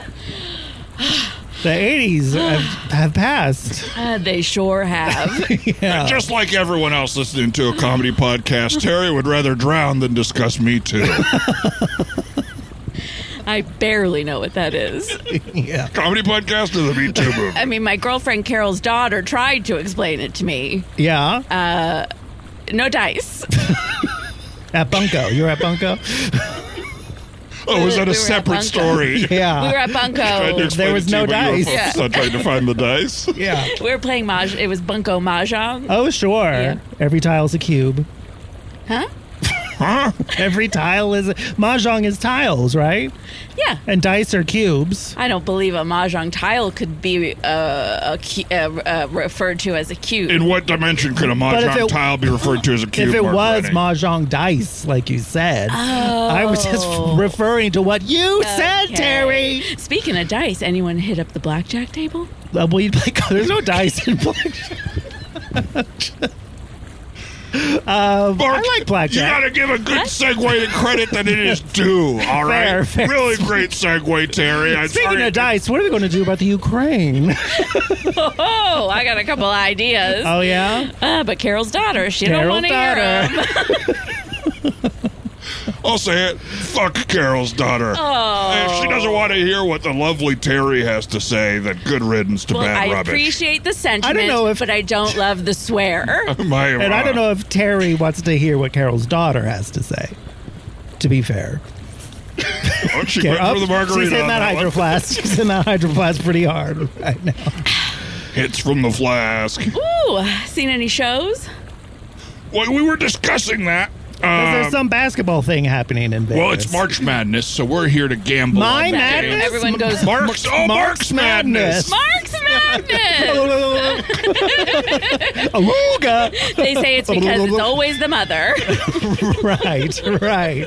The eighties have, have passed. Uh, they sure have. Yeah. Just like everyone else listening to a comedy podcast, Terry would rather drown than discuss Me Too. I barely know what that is. Yeah. Comedy podcast or the Me Too movie? I mean, my girlfriend Carol's daughter tried to explain it to me. Yeah. No dice. At Bunko. You were at Bunko? Oh, was that we a were at separate Bunko. story? Yeah. We were at Trying to Bunko. explain There was it to you, no but you were dice. focused Yeah. on trying to find the dice. Yeah. We were playing Maj. It was Bunko Mahjong. Oh, sure. Yeah. Every tile's a cube. Huh? Huh? Every tile is Mahjong is tiles, right? Yeah. And dice are cubes. I don't believe a Mahjong tile could be uh, a, cu- uh, uh, referred to as a cube. In what dimension could a But if mahjong it- tile be referred to as a cube? If it Mark was Rennie? Mahjong dice, like you said, I was just Oh. referring to what you said, Okay. Terry. Speaking of dice, anyone hit up the blackjack table? Uh, we play. There's no dice in blackjack. um, Mark, I like blackjack. You gotta give a good segue and credit that it is due, all right? Fair, fair. Really great segue, Terry. I'm Speaking sorry. of dice, what are we going to do about the Ukraine? Oh, I got a couple ideas. Oh yeah, Uh, but Carol's daughter, she Carol's don't want to hear daughter. them. I'll say it. Fuck Carol's daughter. Oh. If she doesn't want to hear what the lovely Terry has to say, then good riddance to Well, bad I rubbish. appreciate the sentiment, know if- but I don't love the swear. My, and I uh, don't know if Terry wants to hear what Carol's daughter has to say. To be fair, Oh, she Car- went oh, for the margarita. she's in on that that hydro one. flask. She's in that hydro flask pretty hard right now. Hits from the flask. Ooh, seen any shows? Well, we were discussing that. 'Cause Uh, there's some basketball thing happening in Vegas. well, it's March Madness, so we're here to gamble. My on the Madness? game. Everyone goes, Mark's, oh, Mark's, Madness. Mark's Madness! Aruga. They say it's because it's always the mother. Right, right.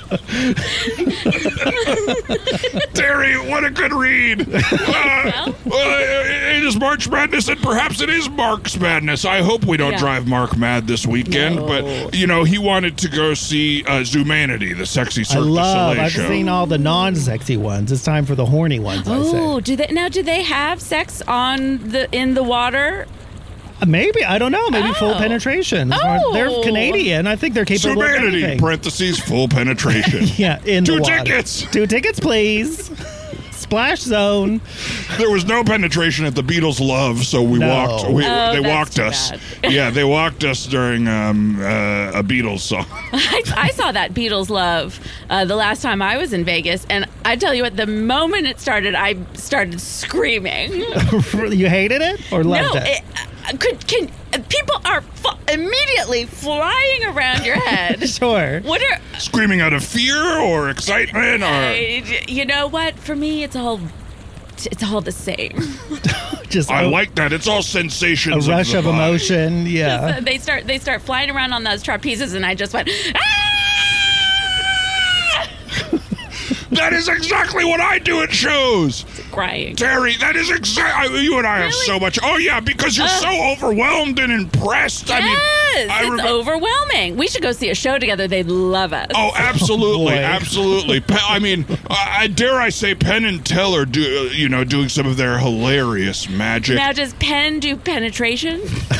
Terry, what a good read. Uh, well, it is March Madness, and perhaps it is Mark's Madness. I hope we don't Yeah. drive Mark mad this weekend, No. but, you know, he wanted to go see uh, Zumanity, the sexy I Cirque du love. Soleil I've show. seen all the non-sexy ones. It's time for the horny ones. I Oh, say. do they now? Do they have sex on the in the water? Uh, Maybe I don't know. Maybe full Oh. penetration. As far as- They're Oh. Canadian. I think they're capable of Zumanity, anything. parentheses, full penetration. Yeah, in Two the water. tickets. Two tickets, please. Splash Zone. There was no penetration at the Beatles' Love, so we No. walked. We, Oh, they that's walked too us. bad. Yeah, they walked us during um, uh, a Beatles song. I, I saw that Beatles Love uh, the last time I was in Vegas, and I tell you what, the moment it started, I started screaming. You hated it or loved no, it? it, uh, could can uh, people are fu- immediately flying around your head? Sure. What are Screaming out of fear or excitement or. I- you know what? For me, it's all it's all the same. Just I a, like that. It's all a sensations. rush of, of the body. emotion. Yeah. they start they start flying around on those trapezes, and I just went. Ah! That is exactly what I do at shows. Crying. Terry, that is exactly. You and I have Really? so much. Oh, yeah, because you're Uh, so overwhelmed and impressed. I mean, Yes, I it's remember. overwhelming. We should go see a show together. They'd love us. Oh, absolutely, boy. absolutely. Pe- I mean, I I dare I say, Penn and Teller do, uh, you know, doing some of their hilarious magic. Now, does Penn do penetration?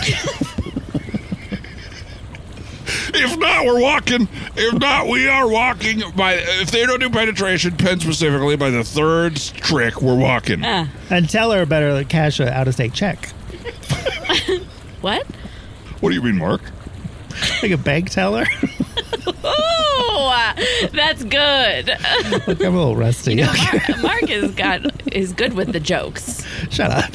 If not, we're walking. If not, we are walking. By if they don't do penetration, Penn specifically, by the third trick, we're walking. Ah, And tell her better cash an out-of-state check. what? What do you mean, Mark? Like a bank teller. Oh, that's good. Look, I'm a little rusty. You know, Mark, Mark is got is good with the jokes. Shut up.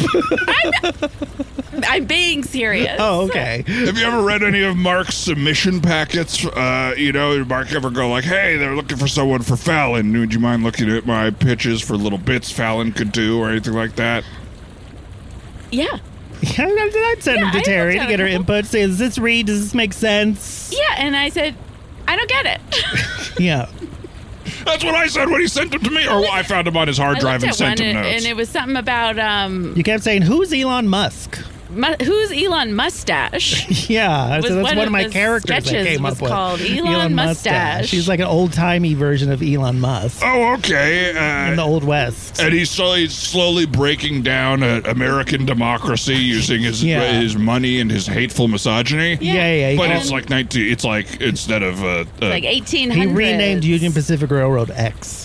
I'm being serious. Oh, okay. Have you ever read any of Mark's submission packets? Uh, you know, did Mark ever go like, "Hey, they're looking for someone for Fallon. Would you mind looking at my pitches for little bits Fallon could do, or anything like that?" Yeah. Yeah, I'd send Yeah, him to I Terry looked to at get her a couple. input. Say, does this read? Does this make sense? Yeah, and I said, I don't get it. Yeah. That's what I said when he sent them to me, or I found them on his hard I drive looked and at sent one, him and, notes. and it was something about um, You kept saying, who's Elon Musk? mu- who's Elon Mustache? Yeah, Was so that's one one of of my the characters I sketches came was up with. called Elon Mustache. She's like an old-timey version of Elon Musk Oh, okay. in the Uh, Old West. and he's slowly, slowly breaking down uh, American democracy using his Yeah. his money and his hateful misogyny. Yeah, yeah. yeah. He, But called- it's like nineteen. It's like instead of uh, uh, Like eighteen he hundred. renamed Union Pacific Railroad X.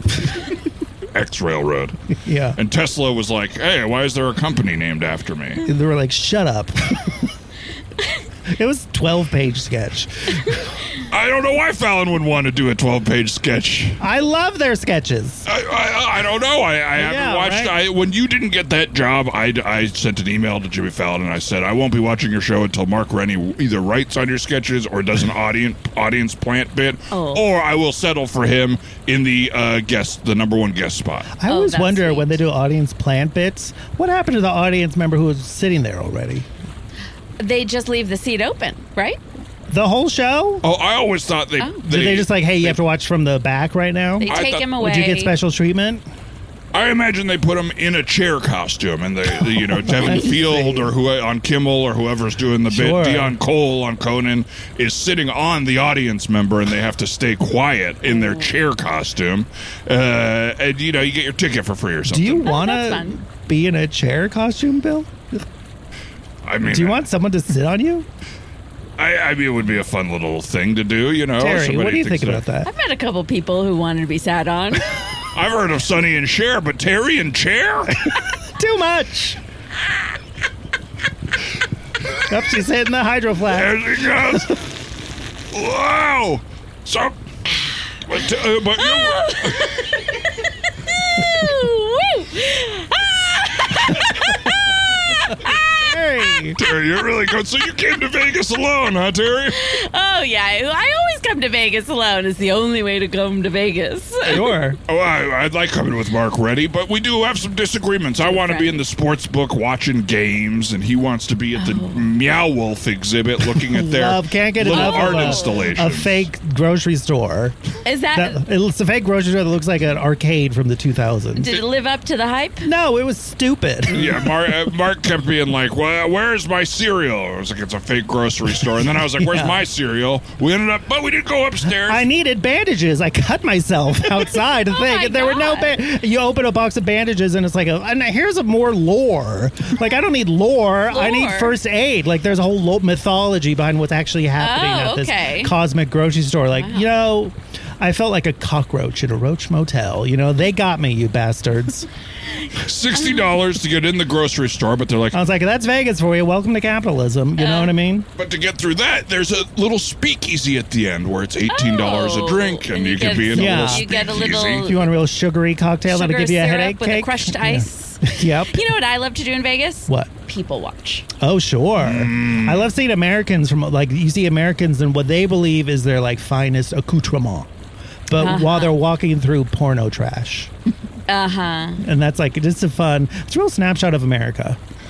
X Railroad, Yeah. and Tesla was like, "Hey, why is there a company named after me?" They were like, shut up. It was a twelve-page sketch. I don't know why Fallon would want to do a twelve-page sketch. I love their sketches. I, I, I don't know. I, I haven't Yeah, watched. right? I, when you didn't get that job, I, I sent an email to Jimmy Fallon and I said I won't be watching your show until Mark Rennie either writes on your sketches or does an audience audience plant bit, Oh. or I will settle for him in the uh, guest, the number one guest spot. I Oh, always that's wonder sweet. when they do audience plant bits, what happened to the audience member who was sitting there already? They just leave the seat open, right? The whole show? Oh, I always thought they. Oh. Did they just like, hey, you have to watch from the back right now? They I take thought- him away. Would you get special treatment? I imagine they put him in a chair costume, and they, they you know, Devin Field or who on Kimmel or whoever's doing the Sure. bit, Dion Cole on Conan is sitting on the audience member, and they have to stay quiet in their chair costume, uh, and you know, you get your ticket for free or Do something. you Oh, want that's to fun. be in a chair costume, Bill? I mean, Do you want someone to sit on you? I, I mean, it would be a fun little thing to do, you know. Terry, Somebody what do you thinks think about that? I've met a couple people who wanted to be sat on. I've heard of Sonny and Cher, but Terry and Cher? Too much. Up, she's hitting the hydro flask. There she goes. Wow. So, but, uh, but Woo! Terry. Terry, you're really good. So you came to Vegas alone, huh, Terry? Oh yeah, I always come to Vegas alone. It's the only way to come to Vegas. Sure. Oh, I, I'd like coming with Mark Reddy, but we do have some disagreements. I want to be in the sports book watching games, and he wants to be at the Meow Wolf exhibit looking at their Love, can't get little enough art of a, installations. a fake grocery store. Is that, That, it's a fake grocery store that looks like an arcade from the two thousands. did it live up to the hype? No, it was stupid. Yeah, Mark, uh, Mark kept being like, well, where's my cereal? I was like, it's a fake grocery store. And then I was like, where's Yeah. my cereal? We ended up, but we didn't go upstairs. I needed bandages. I cut myself outside. The Oh thing. my There were no. God. Ba- you open a box of bandages and it's like, a, and here's a more lore. Like I don't need lore. I need Lore? first aid. Like there's a whole lo- mythology behind what's actually happening Oh, at this okay. cosmic grocery store. Like you know, I felt like a cockroach in a roach motel. You know, they got me, you bastards. sixty dollars to get in the grocery store, but they're like, I was like, that's Vegas for you. Welcome to capitalism. You know Uh, what I mean? but to get through that, there's a little speakeasy at the end where it's eighteen dollars a Oh, drink, and, and you you can get be in some- a little Yeah. speakeasy. You get a little- If you want a real sugary cocktail that'll Sugar give you a syrup headache with cake. a crushed Yeah. ice. Yep. You know what I love to do in Vegas? What? People watch. Oh, sure. I love seeing Americans from, like, you see Americans and what they believe is their, like, finest accoutrement. But Uh-huh. while they're walking through porno trash. Uh huh. And that's, like, just a fun, it's a real snapshot of America.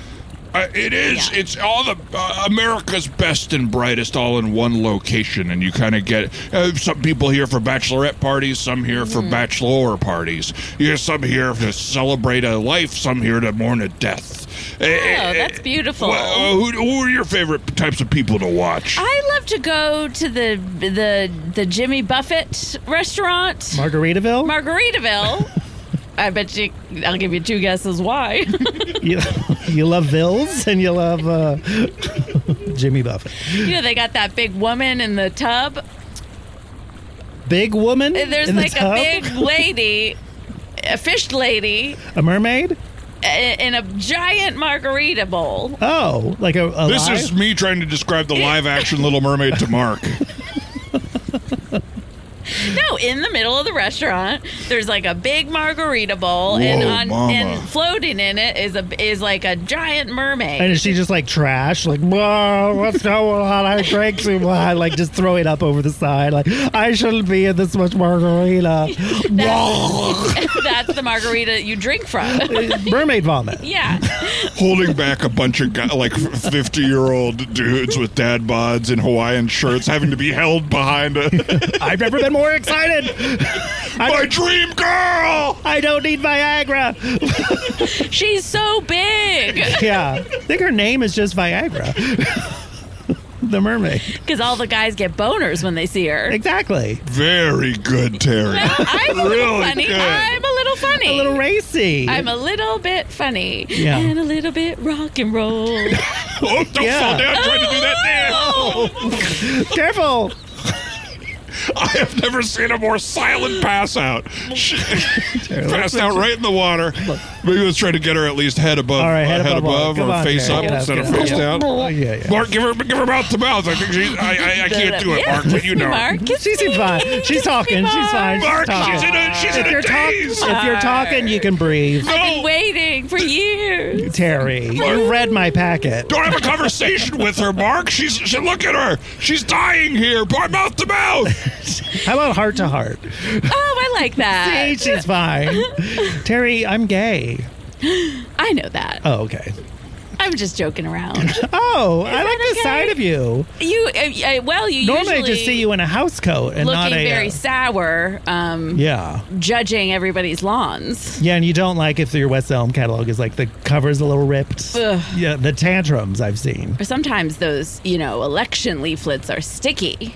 Uh, it is. Yeah. It's all the uh, America's best and brightest all in one location, and you kind of get uh, some people here for bachelorette parties, some here for Mm-hmm. bachelor parties. You have some here to celebrate a life, some here to mourn a death. Oh, that's beautiful. who, who are your favorite types of people to watch? I love to go to the the the Jimmy Buffett restaurant, Margaritaville? Margaritaville. I bet you. I'll give you two guesses why. you, you love Vills and you love uh, Jimmy Buffett. You know, they got that big woman in the tub. Big woman? There's in the like a tub? big lady, a fish lady, A mermaid? i- in a giant margarita bowl. Oh, like a, a This live? is me trying to describe the live-action Little Mermaid to Mark. No, in the middle of the restaurant, there's like a big margarita bowl, and Whoa, on mama. and floating in it is a is like a giant mermaid. And is she just like trash? Like, whoa, what's going on? I drank too much. Like, just throw it up over the side. Like, I shouldn't be in this much margarita. That's, that's the margarita you drink from. Mermaid vomit. Yeah. Holding back a bunch of guy, like fifty-year-old dudes with dad bods and Hawaiian shirts, having to be held behind a I've never been more excited. my I, dream girl. I don't need Viagra. She's so big. Yeah. I think her name is just Viagra. The mermaid. Because all the guys get boners when they see her. Exactly. Very good, Terry. I'm a little Really funny. good. I'm a little funny. A little racy. I'm a little bit funny. Yeah. And a little bit rock and roll. Oh, don't Yeah. fall down trying to do that dance. Oh! Careful. I have never seen a more silent pass out. She passed out right in the water. Maybe let's try to get her at least head above, All right, head uh, above, come or on, face Terry. up Get up, instead get of up, face get up. down. Oh, yeah, yeah. Mark, give her, give her mouth to mouth. I think she. I, I, I can't do it, Mark. But you know. Mark, kiss She seems me. fine. Kiss She's me, talking. She's fine. Mark, talking. she's in a, she's in If a you're, talk- daze. if you're talking, you can breathe. I've No. been waiting for years. Terry, you read my packet. Don't have a conversation with her, Mark. She's. She, look at her. She's dying here. Boy, mouth to mouth. How about heart to heart? Oh, I like See, that. she's fine. Terry, I'm gay. I know that. Oh, okay. I'm just joking around. Oh, I that like the okay? side of you. You, uh, uh, well, you Normally, I usually just see you in a house coat and looking not a. very uh, sour, um, yeah. judging everybody's lawns. Yeah, and you don't like if your West Elm catalog is like the cover's a little ripped. Ugh. Yeah, the tantrums I've seen. Or sometimes those, you know, election leaflets are sticky.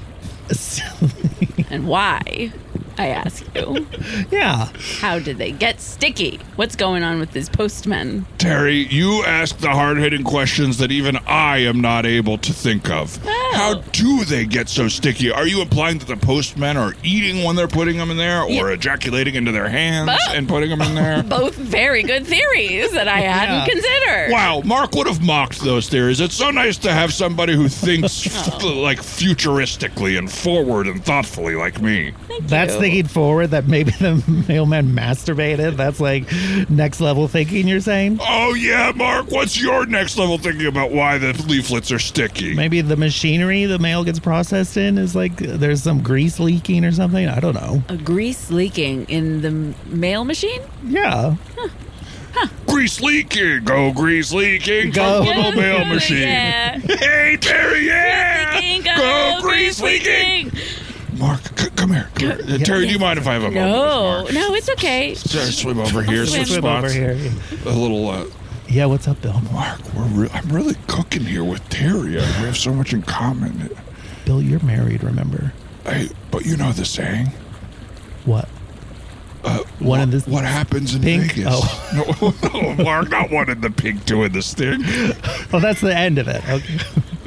And why? I ask you. Yeah. How did they get sticky? What's going on with these postmen? Terry, you ask the hard-hitting questions that even I am not able to think of. Oh. How do they get so sticky? Are you implying that the postmen are eating when they're putting them in there, or Yeah. ejaculating into their hands Both. and putting them in there? Both very good theories that I hadn't Yeah. considered. Wow, Mark would have mocked those theories. It's so nice to have somebody who thinks f- like futuristically and forward and thoughtfully like me. That's you. thinking forward that maybe the mailman masturbated. That's like next level thinking, you're saying? Oh yeah, Mark, what's your next level thinking about why the leaflets are sticky? Maybe the machinery the mail gets processed in is like there's some grease leaking or something. I don't know. A grease leaking in the m- mail machine? Yeah. Grease leaking, go grease leaking, Go. go little mail machine. Yeah. Hey Terry, yeah, Leaking, go grease leaking. Mark, c- come here. Come here. Uh, Terry, do you mind if I have a moment? No, with Mark? no, it's okay. Sorry, swim over here, Swim. switch Swim over spots. here. A little. Uh, Yeah, what's up, Bill? Mark, we're re- I'm really cooking here with Terry. We have so much in common. Bill, you're married, remember? Hey, but you know the saying. What? Uh, One what, in this what happens in pink? Vegas? Oh. No, no, Mark, not one in the pink, two in the stick. Oh, that's the end of it. Okay.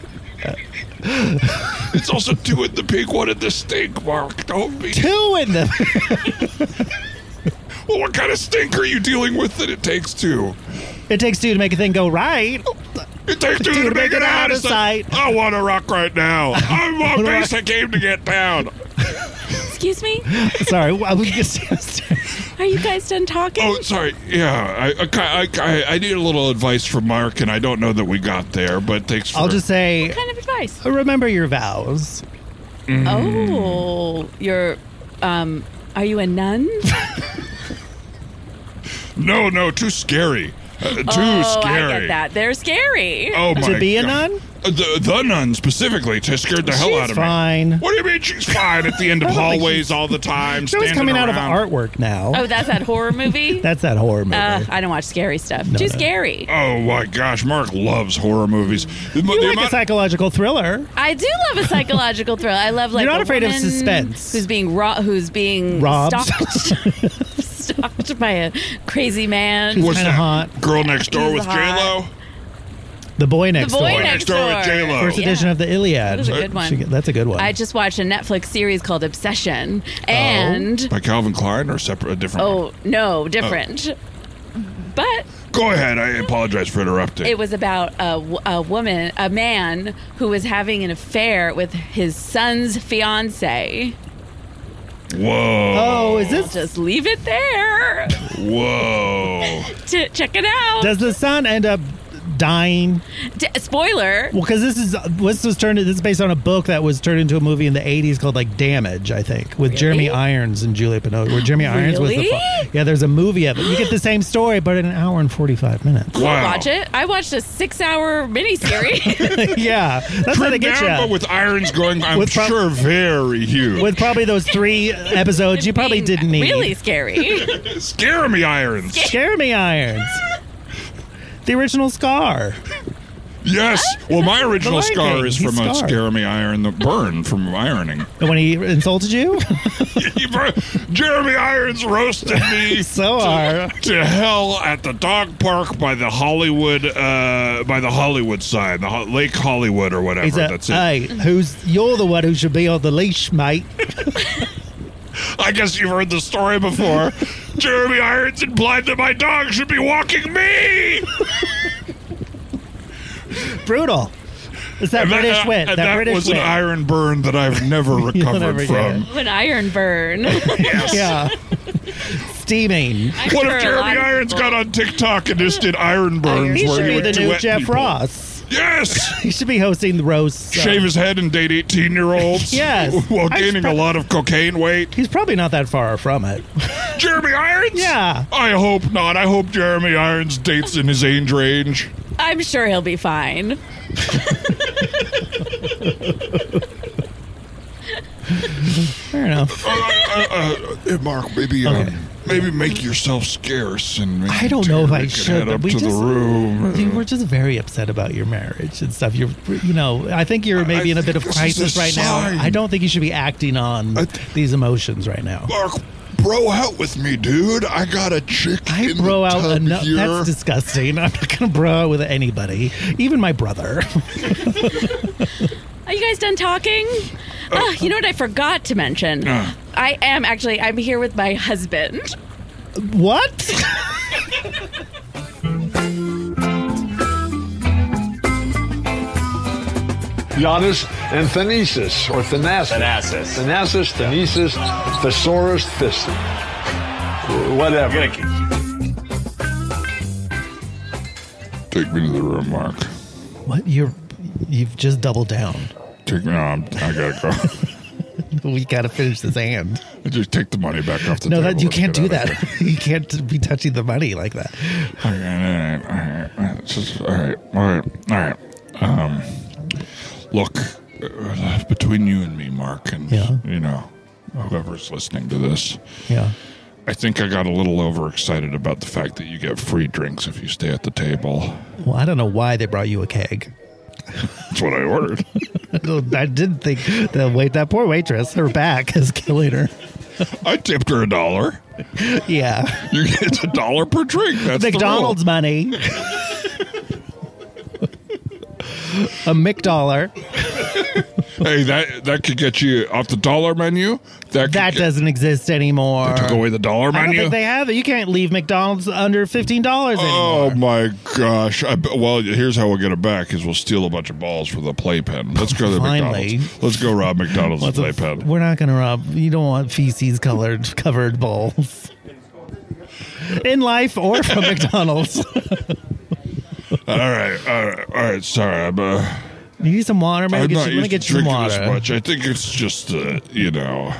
It's also two in the pink, one in the stink, Mark. Don't be. Two in the. Well, what kind of stink are you dealing with that it takes two? It takes two to make a thing go right. It takes two to make it out of sight. sight. I want to rock right now. I'm on base. I came to get down. Excuse me? Sorry, I was just. Are you guys done talking? Oh, sorry. Yeah, I, I, I, I need a little advice from Mark, and I don't know that we got there, but thanks for... I'll just say, What kind of advice? remember your vows. Oh, you're, um, are you a nun? No, no, too scary. Uh, too oh, scary. I get that. They're scary. Oh my To be a God. nun? Uh, the, the nun specifically to scared the hell She's out of fine. me. What do you mean she's fine at the end of I don't think hallways she's- all the time? She's always standing coming out of around? artwork now. Oh, that's that horror movie? That's that horror movie. uh, I don't watch scary stuff. Too no. scary. Oh my gosh, Mark loves horror movies. The, you the like a amount- psychological thriller. I do love a psychological thriller. I love like You're not a afraid of woman suspense. Who's being ro- who's being Robbed. stalked, stalked by a crazy man. What's kinda that? hot. Girl Next Door He's with J hot. Lo. The Boy Next The Boy Door. Next Next Door with J Lo. First Yeah. edition of the Iliad. That was a good one. She- that's a good one. I just watched a Netflix series called Obsession, and By Calvin Klein or separate, a different one? oh no, different. But Go ahead. I apologize for interrupting. it was about a, w- a woman, a man who was having an affair with his son's fiance. Whoa. oh, is I'll this? just leave it there. Whoa. to check it out. Does the son end up dying? D- spoiler. Well, because this is this was turned. This is based on a book that was turned into a movie in the eighties called like Damage, I think, with Jeremy Irons and Julia Pinocchio. Where Jeremy Irons was the Really? fa- yeah. There's a movie of it. You get the same story, but in an hour and forty-five minutes. Wow. Watch it. I watched a six-hour miniseries. yeah, that's how they Trimmed get down, but you. with irons going, I'm With prob- sure, very huge. With probably those three episodes you probably Being didn't need. Really scary. Scare me irons. Jeremy Irons, the original Scar. Yes. Well, my original The Lion scar King. is He's from a scarred. Scare Me Iron, the burn from ironing. When he insulted you, You bur- Jeremy Irons roasted me so hard. to hell at the dog park by the Hollywood, uh, by the Hollywood sign, the Ho- Lake Hollywood or whatever. He said, That's it. "Hey, who's you're the one who should be on the leash, mate." I guess you've heard the story before. Jeremy Irons implied that my dog should be walking me. Brutal. It's that And that- British wit. and That, that British was wit. an iron burn that I've never recovered never from. get. An iron burn. Yes. Yeah. Steaming. I'm What sure if a lot Jeremy of Irons people- got on TikTok and just did iron burns He where should he be would the new duet Jeff people? Ross. Yes. He should be hosting the roast. uh, Shave his head and date eighteen-year-olds. Yes. While I gaining a sp- lot of cocaine weight. He's probably not that far from it. Jeremy Irons? Yeah. I hope not. I hope Jeremy Irons dates in his age range. I'm sure he'll be fine. Fair enough. Uh, uh, uh, uh, Mark, maybe um, Okay. maybe make yourself scarce and maybe I don't know if I Terry could should, head but up we to just the room. You were just very upset about your marriage and stuff. You're, you know, I think you're maybe I in a bit of think this is crisis a right now. sign. I don't think you should be acting on I th- these emotions right now. Mark, bro out with me, dude. I got a chick I in bro the out tub enough. here. That's disgusting. I'm not gonna bro out with anybody, even my brother. Are you guys done talking? Ah, you know what I forgot to mention? Uh. I am actually, I'm here with my husband. What? Giannis and Thanasis, or Thanasis. Thanasis. Thanasis, Thanasis, Thesaurus, Thys. Whatever. I'm gonna Take me to the room, Mark. What? You're you've just doubled down. Take me. No, I'm, I gotta go. We gotta finish this hand. Just take the money back off the No, table. that you Let's can't get do out of that. here. You can't be touching the money like that. All right, all right, all right, all right. It's just- all right, all right, all right. Um, look, uh, between you and me, Mark, and Yeah. you know, whoever's listening to this, Yeah. I think I got a little overexcited about the fact that you get free drinks if you stay at the table. Well, I don't know why they brought you a keg. That's what I ordered. I didn't think the wait that poor waitress, her back is killing her. I tipped her a dollar. Yeah. You get a dollar per drink. That's the McDonald's money. A McDollar. rule. Hey, that that could get you off the dollar menu. That could That get, doesn't exist anymore. took away the dollar I don't menu. think they have it. You can't leave McDonald's under fifteen dollars Oh anymore. my gosh! I, bet- well, here's how we'll get it back: is we'll steal a bunch of balls for the playpen. Let's go to the Finally. McDonald's. Let's go rob McDonald's What's a- playpen. We're not going to rob. You don't want feces colored covered bowls. In life or from McDonald's. all right, all right, all right. Sorry, I'm. Uh, You need some water, man. I'm Get not you, let me used get to you some drinking water. as much. I think it's just, uh, you know,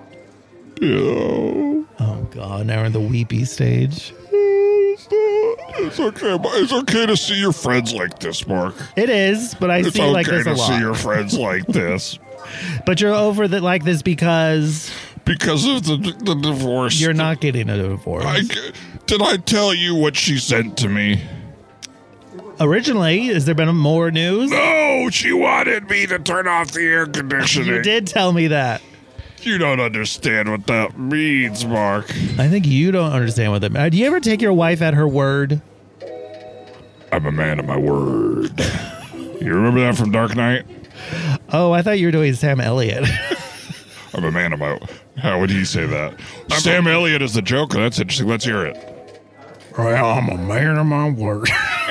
you know. Oh God! Now we're in the weepy stage. It's okay. It's okay to see your friends like this, Mark. It is, but I It's see okay like this to a lot. see your friends like this But you're over that like this because because of the the divorce. you're not getting a divorce. I, did I tell you what she sent to me? Originally, has there been more news? No, she wanted me to turn off the air conditioning. You did tell me that. You don't understand what that means, Mark. I think you don't understand what that means. Do you ever take your wife at her word? I'm a man of my word. You remember that from Dark Knight? Oh, I thought you were doing Sam Elliott. I'm a man of my... How would he say that? Sam Elliott is the Joker. That's interesting. Let's hear it. Well, I'm a man of my word.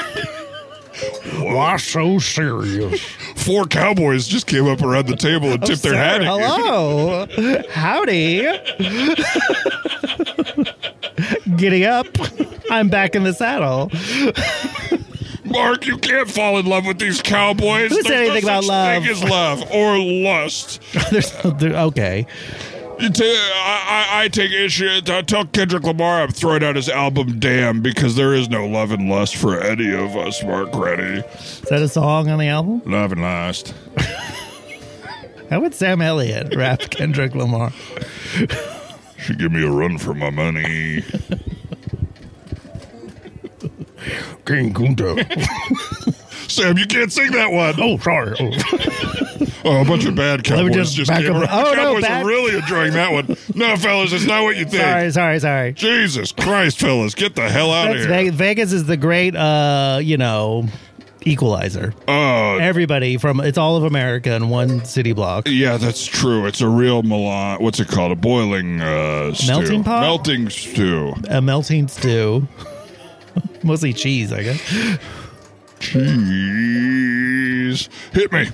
Why so serious? Four cowboys just came up around the table and tipped their Sir, hat at you. hello. Howdy. Giddy up. I'm back in the saddle. Mark, you can't fall in love with these cowboys. Who said There's anything no about such love? thing as love or lust. There's, there, okay. You ta- I, I, I take issue. I tell Kendrick Lamar I'm throwing out his album Damn because there is no love and lust for any of us, Mark Reddy. Is that a song on the album? Love and lust. How would Sam Elliott rap Kendrick Lamar? Should give me a run for my money. King Kunta. Sam, you can't sing that one. Oh, sorry. Oh. Oh, a bunch of bad Let me cowboys just just back came up- around. oh, no, Cowboys bad- are really enjoying that one. No, fellas, it's not what you think. Sorry, sorry, sorry. Jesus Christ, fellas, get the hell out That's of here. Vegas. Vegas is the great, uh, you know, equalizer. Oh, Everybody from it's all of America in one city block. yeah, that's true. It's a real Milan. What's it called? A boiling uh, stew. Melting pot? Melting stew. A melting stew. Mostly cheese, I guess. Cheese. Hit me.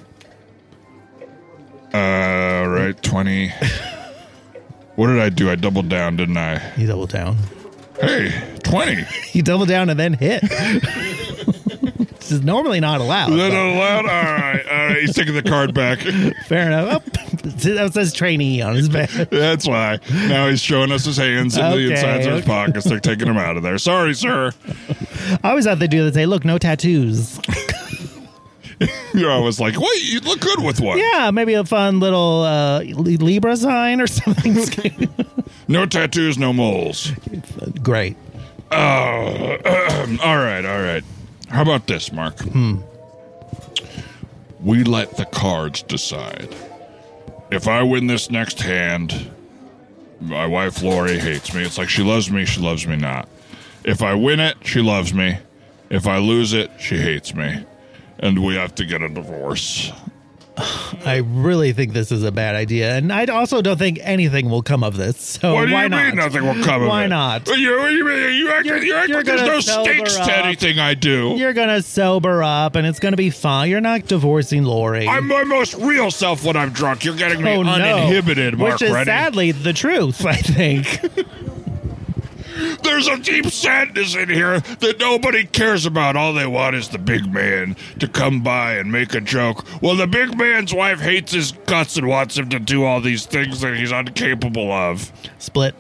Uh, right, twenty. What did I do? I doubled down, didn't I? You double down. Hey, twenty. You double down and then hit. This is normally not allowed. Is that but allowed? All right, all right. He's taking the card back. fair enough. Oh, that says trainee on his back. That's why. Now he's showing us his hands into the Okay, insides of his okay. pockets. They're taking him out of there. Sorry, sir. I always thought they do that. Say, look, no tattoos. You know, I was like, wait, you look good with one. Yeah, maybe a fun little uh, Libra sign or something. No tattoos, no moles. Great. Oh, all right, all right. How about this, Mark? Hmm. We let the cards decide. If I win this next hand, my wife Lori hates me. It's like she loves me, she loves me not. If I win it, she loves me. If I lose it, she hates me. And we have to get a divorce. I really think this is a bad idea, and I also don't think anything will come of this. So What do why you not? mean nothing will come of Why it? not? You, you, you act, You're- you act you're like there's gonna no sober stakes up. to anything I do. You're gonna sober up, and it's gonna be fine. You're not divorcing Lori. I'm my most real self when I'm drunk. You're getting me oh no, uninhibited, Mark which is Reddy. sadly the truth. I think. There's a deep sadness in here that nobody cares about. All they want is the big man to come by and make a joke. Well, the big man's wife hates his guts and wants him to do all these things that he's incapable of. Split.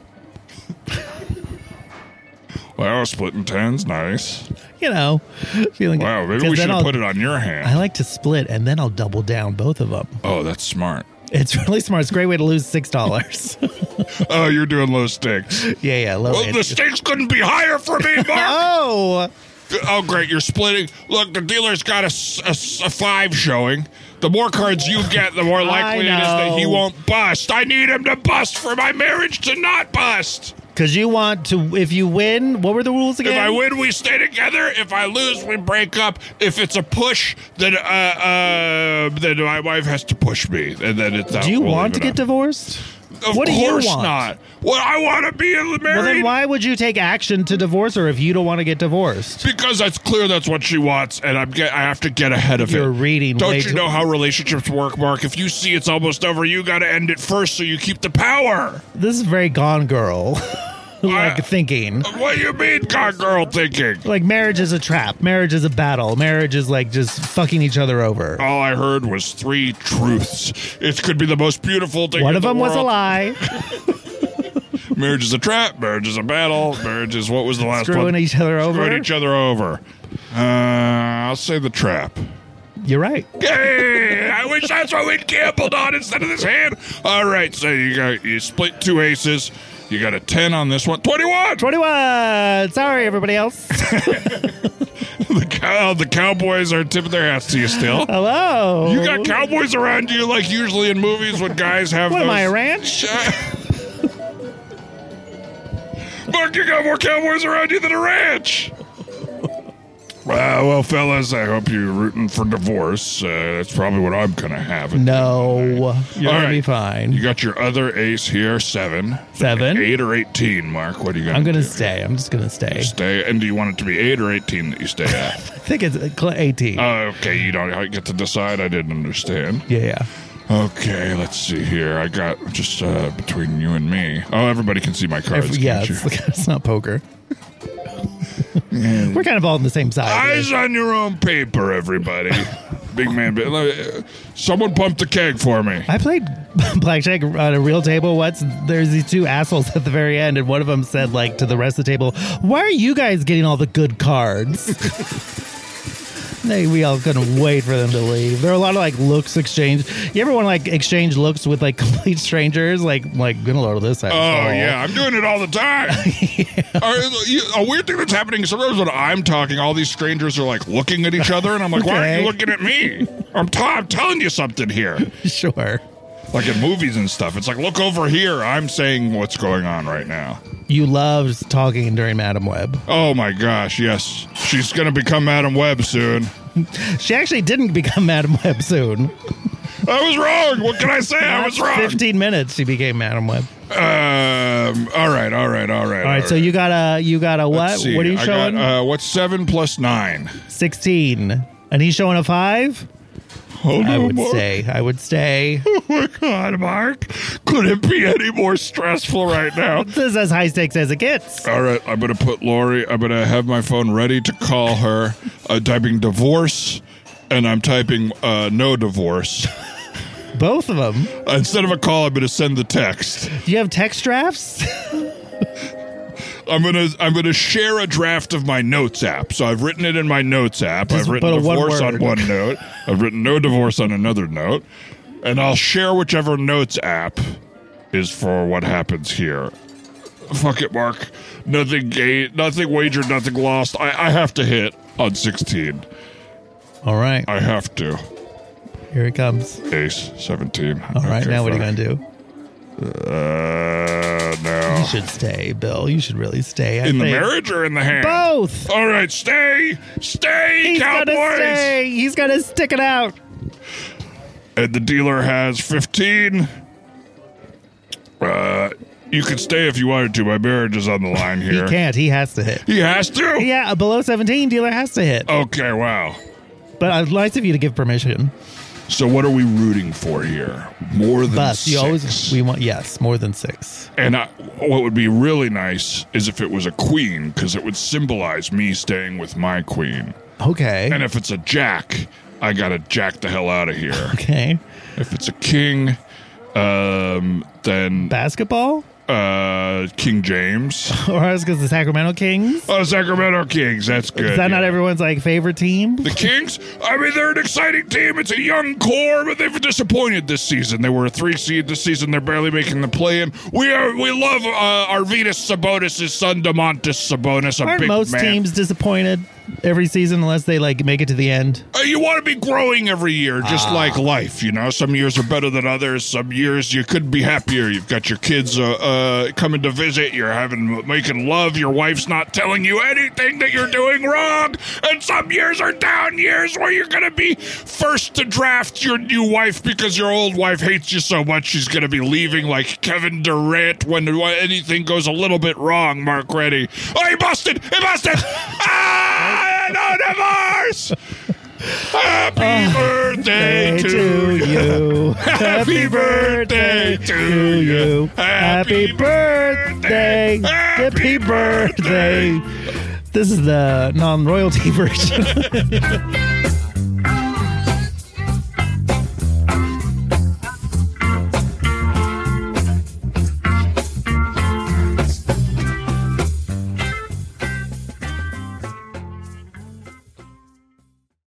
Well, splitting ten's nice. You know, feeling. Wow, maybe 'cause we then should have I'll- put it on your hand. I like to split, and then I'll double down both of them. Oh, that's smart. It's really smart. It's a great way to lose six dollars. Oh, you're doing low stakes. yeah, yeah. Low Well, the stakes couldn't be higher for me, Mark. oh, Oh, great, you're splitting. Look, the dealer's got a, s- a s- a five showing. The more cards you get, the more likely it is that he know. won't bust. I need him to bust for my marriage to not bust. because you want to. If you win, what were the rules again? If I win, we stay together. If I lose, we break up. If it's a push, then uh, uh, then my wife has to push me, and then it's. Do you want to get divorced? Of what do you course want? not. Well, I want to be married. Well, then why would you take action to divorce her if you don't want to get divorced? Because it's clear that's what she wants, and I'm get, I have to get ahead of You're it. reading Don't way you too- know how relationships work, Mark? If you see it's almost over, you got to end it first so you keep the power. This is very Gone Girl, like Uh, thinking. What do you mean, God girl thinking? Like marriage is a trap. Marriage is a battle. Marriage is like just fucking each other over. All I heard was three truths. It could be the most beautiful thing. One in of the them was a world. lie. Marriage is a trap. Marriage is a battle. Marriage is what was the last Screwing one? each other over. Screwing each other over. Uh, I'll say the trap. You're right. Hey, I wish that's what we'd gambled on instead of this hand. All right, so you got you split two aces. You got a ten on this one. twenty-one. twenty-one. Sorry, everybody else. the cow, the Cowboys are tipping their hats to you still. Hello. You got cowboys around you like usually in movies when guys have What those. am I, a ranch? Mark, you got more cowboys around you than a ranch. Uh, well, fellas, I hope you're rooting for divorce. Uh, that's probably what I'm going to have. No. You're All going to be right. fine. You got your other ace here, seven. Seven. Eight or eighteen, Mark. What are you going to I'm do? going to stay. I'm just going to stay. Stay. And do you want it to be eight or eighteen that you stay at? I think it's cl- eighteen. Oh, okay. You don't get to decide. I didn't understand. yeah, yeah. Okay, let's see here. I got just uh, between you and me. Oh, everybody can see my cards. If- yeah, can't you? it's, it's not poker. We're kind of all on the same side. Eyes on your own paper, everybody. Big man. Big, uh, someone pump the keg for me. I played blackjack on a real table once. There's these two assholes at the very end, and one of them said, like, to the rest of the table, "Why are you guys getting all the good cards?" They, we all couldn't wait for them to leave. There are a lot of like looks exchange. You ever want to like exchange looks with like complete strangers? Like, like gonna load this. Oh, yeah. I'm doing it all the time. yeah. Are, you, a weird thing that's happening sometimes when I'm talking, all these strangers are like looking at each other, and I'm like, why aren't Okay. you looking at me? I'm, t- I'm telling you something here. Sure. Like in movies and stuff. It's like, look over here. I'm saying what's going on right now. You loved talking during Madam Web. Oh, my gosh. Yes. She's going to become Madam Web soon. She actually didn't become Madam Web soon. I was wrong. What can I say? I was wrong. Fifteen minutes, she became Madam Web. Um. All right. All right. All right. All right, so you got a you got a what? Let's see. What are you I showing? Got, uh, what's seven plus nine? Sixteen, and he's showing a five. Hold I on, would Mark. stay. I would stay. Oh my God, Mark! Could it be any more stressful right now? This is as high stakes as it gets. All right, I'm gonna put Lori. I'm gonna have my phone ready to call her. Uh, typing divorce, and I'm typing uh, no divorce. Both of them. Instead of a call, I'm gonna send the text. Do you have text drafts? I'm gonna I'm gonna share a draft of my notes app. So I've written it in my notes app. Just I've written put a one divorce word. on one note. I've written no divorce on another note, and I'll share whichever notes app is for what happens here. Fuck it, Mark. Nothing gained, nothing wagered, nothing lost. I, I have to hit on sixteen. All right, I have to. here it comes. Ace seventeen. All right, Okay, now what are you fine. gonna do? Uh, no. You should stay, Bill. You should really stay. I In the think. marriage or in the hand? Both. All right, stay, stay, He's Cowboys. gonna stay. He's gonna stick it out. And the dealer has fifteen. Uh, you could stay if you wanted to. My marriage is on the line He here. can't. He has to hit. He has to? Yeah, below seventeen, dealer has to hit. Okay, wow. But I'd like of you to give permission. So what are we rooting for here? More than But six. you always we want yes, more than six. And I, what would be really nice is if it was a queen, because it would symbolize me staying with my queen. Okay. And if it's a jack, I gotta jack the hell out of here. Okay. If it's a king, um, then Basketball? uh, King James. Or I was because the Sacramento Kings? Oh, Sacramento Kings. That's good. Is that not yeah. everyone's like favorite team? The Kings? I mean, they're an exciting team. It's a young core, but they've disappointed this season. They were a three seed this season. They're barely making the play-in. We are we love uh, Arvydas Sabonis' son, Domantas Sabonis, a Aren't big most man. teams disappointed every season unless they like make it to the end? Uh, you want to be growing every year, just Ah. like life. You know, some years are better than others. Some years you could be happier. You've got your kids uh, uh, coming to visit. You're having making love. Your wife's not telling you anything that you're doing wrong. And some years are down years where you're going to be first to draft your new wife because your old wife hates you so much she's going to be leaving like Kevin Durant when anything goes a little bit wrong. Mark Reddy. Oh, he busted! He busted! ah, no divorce! Happy birthday Day to you. you. Happy birthday to you. Happy birthday. Happy birthday. This is the non-royalty version.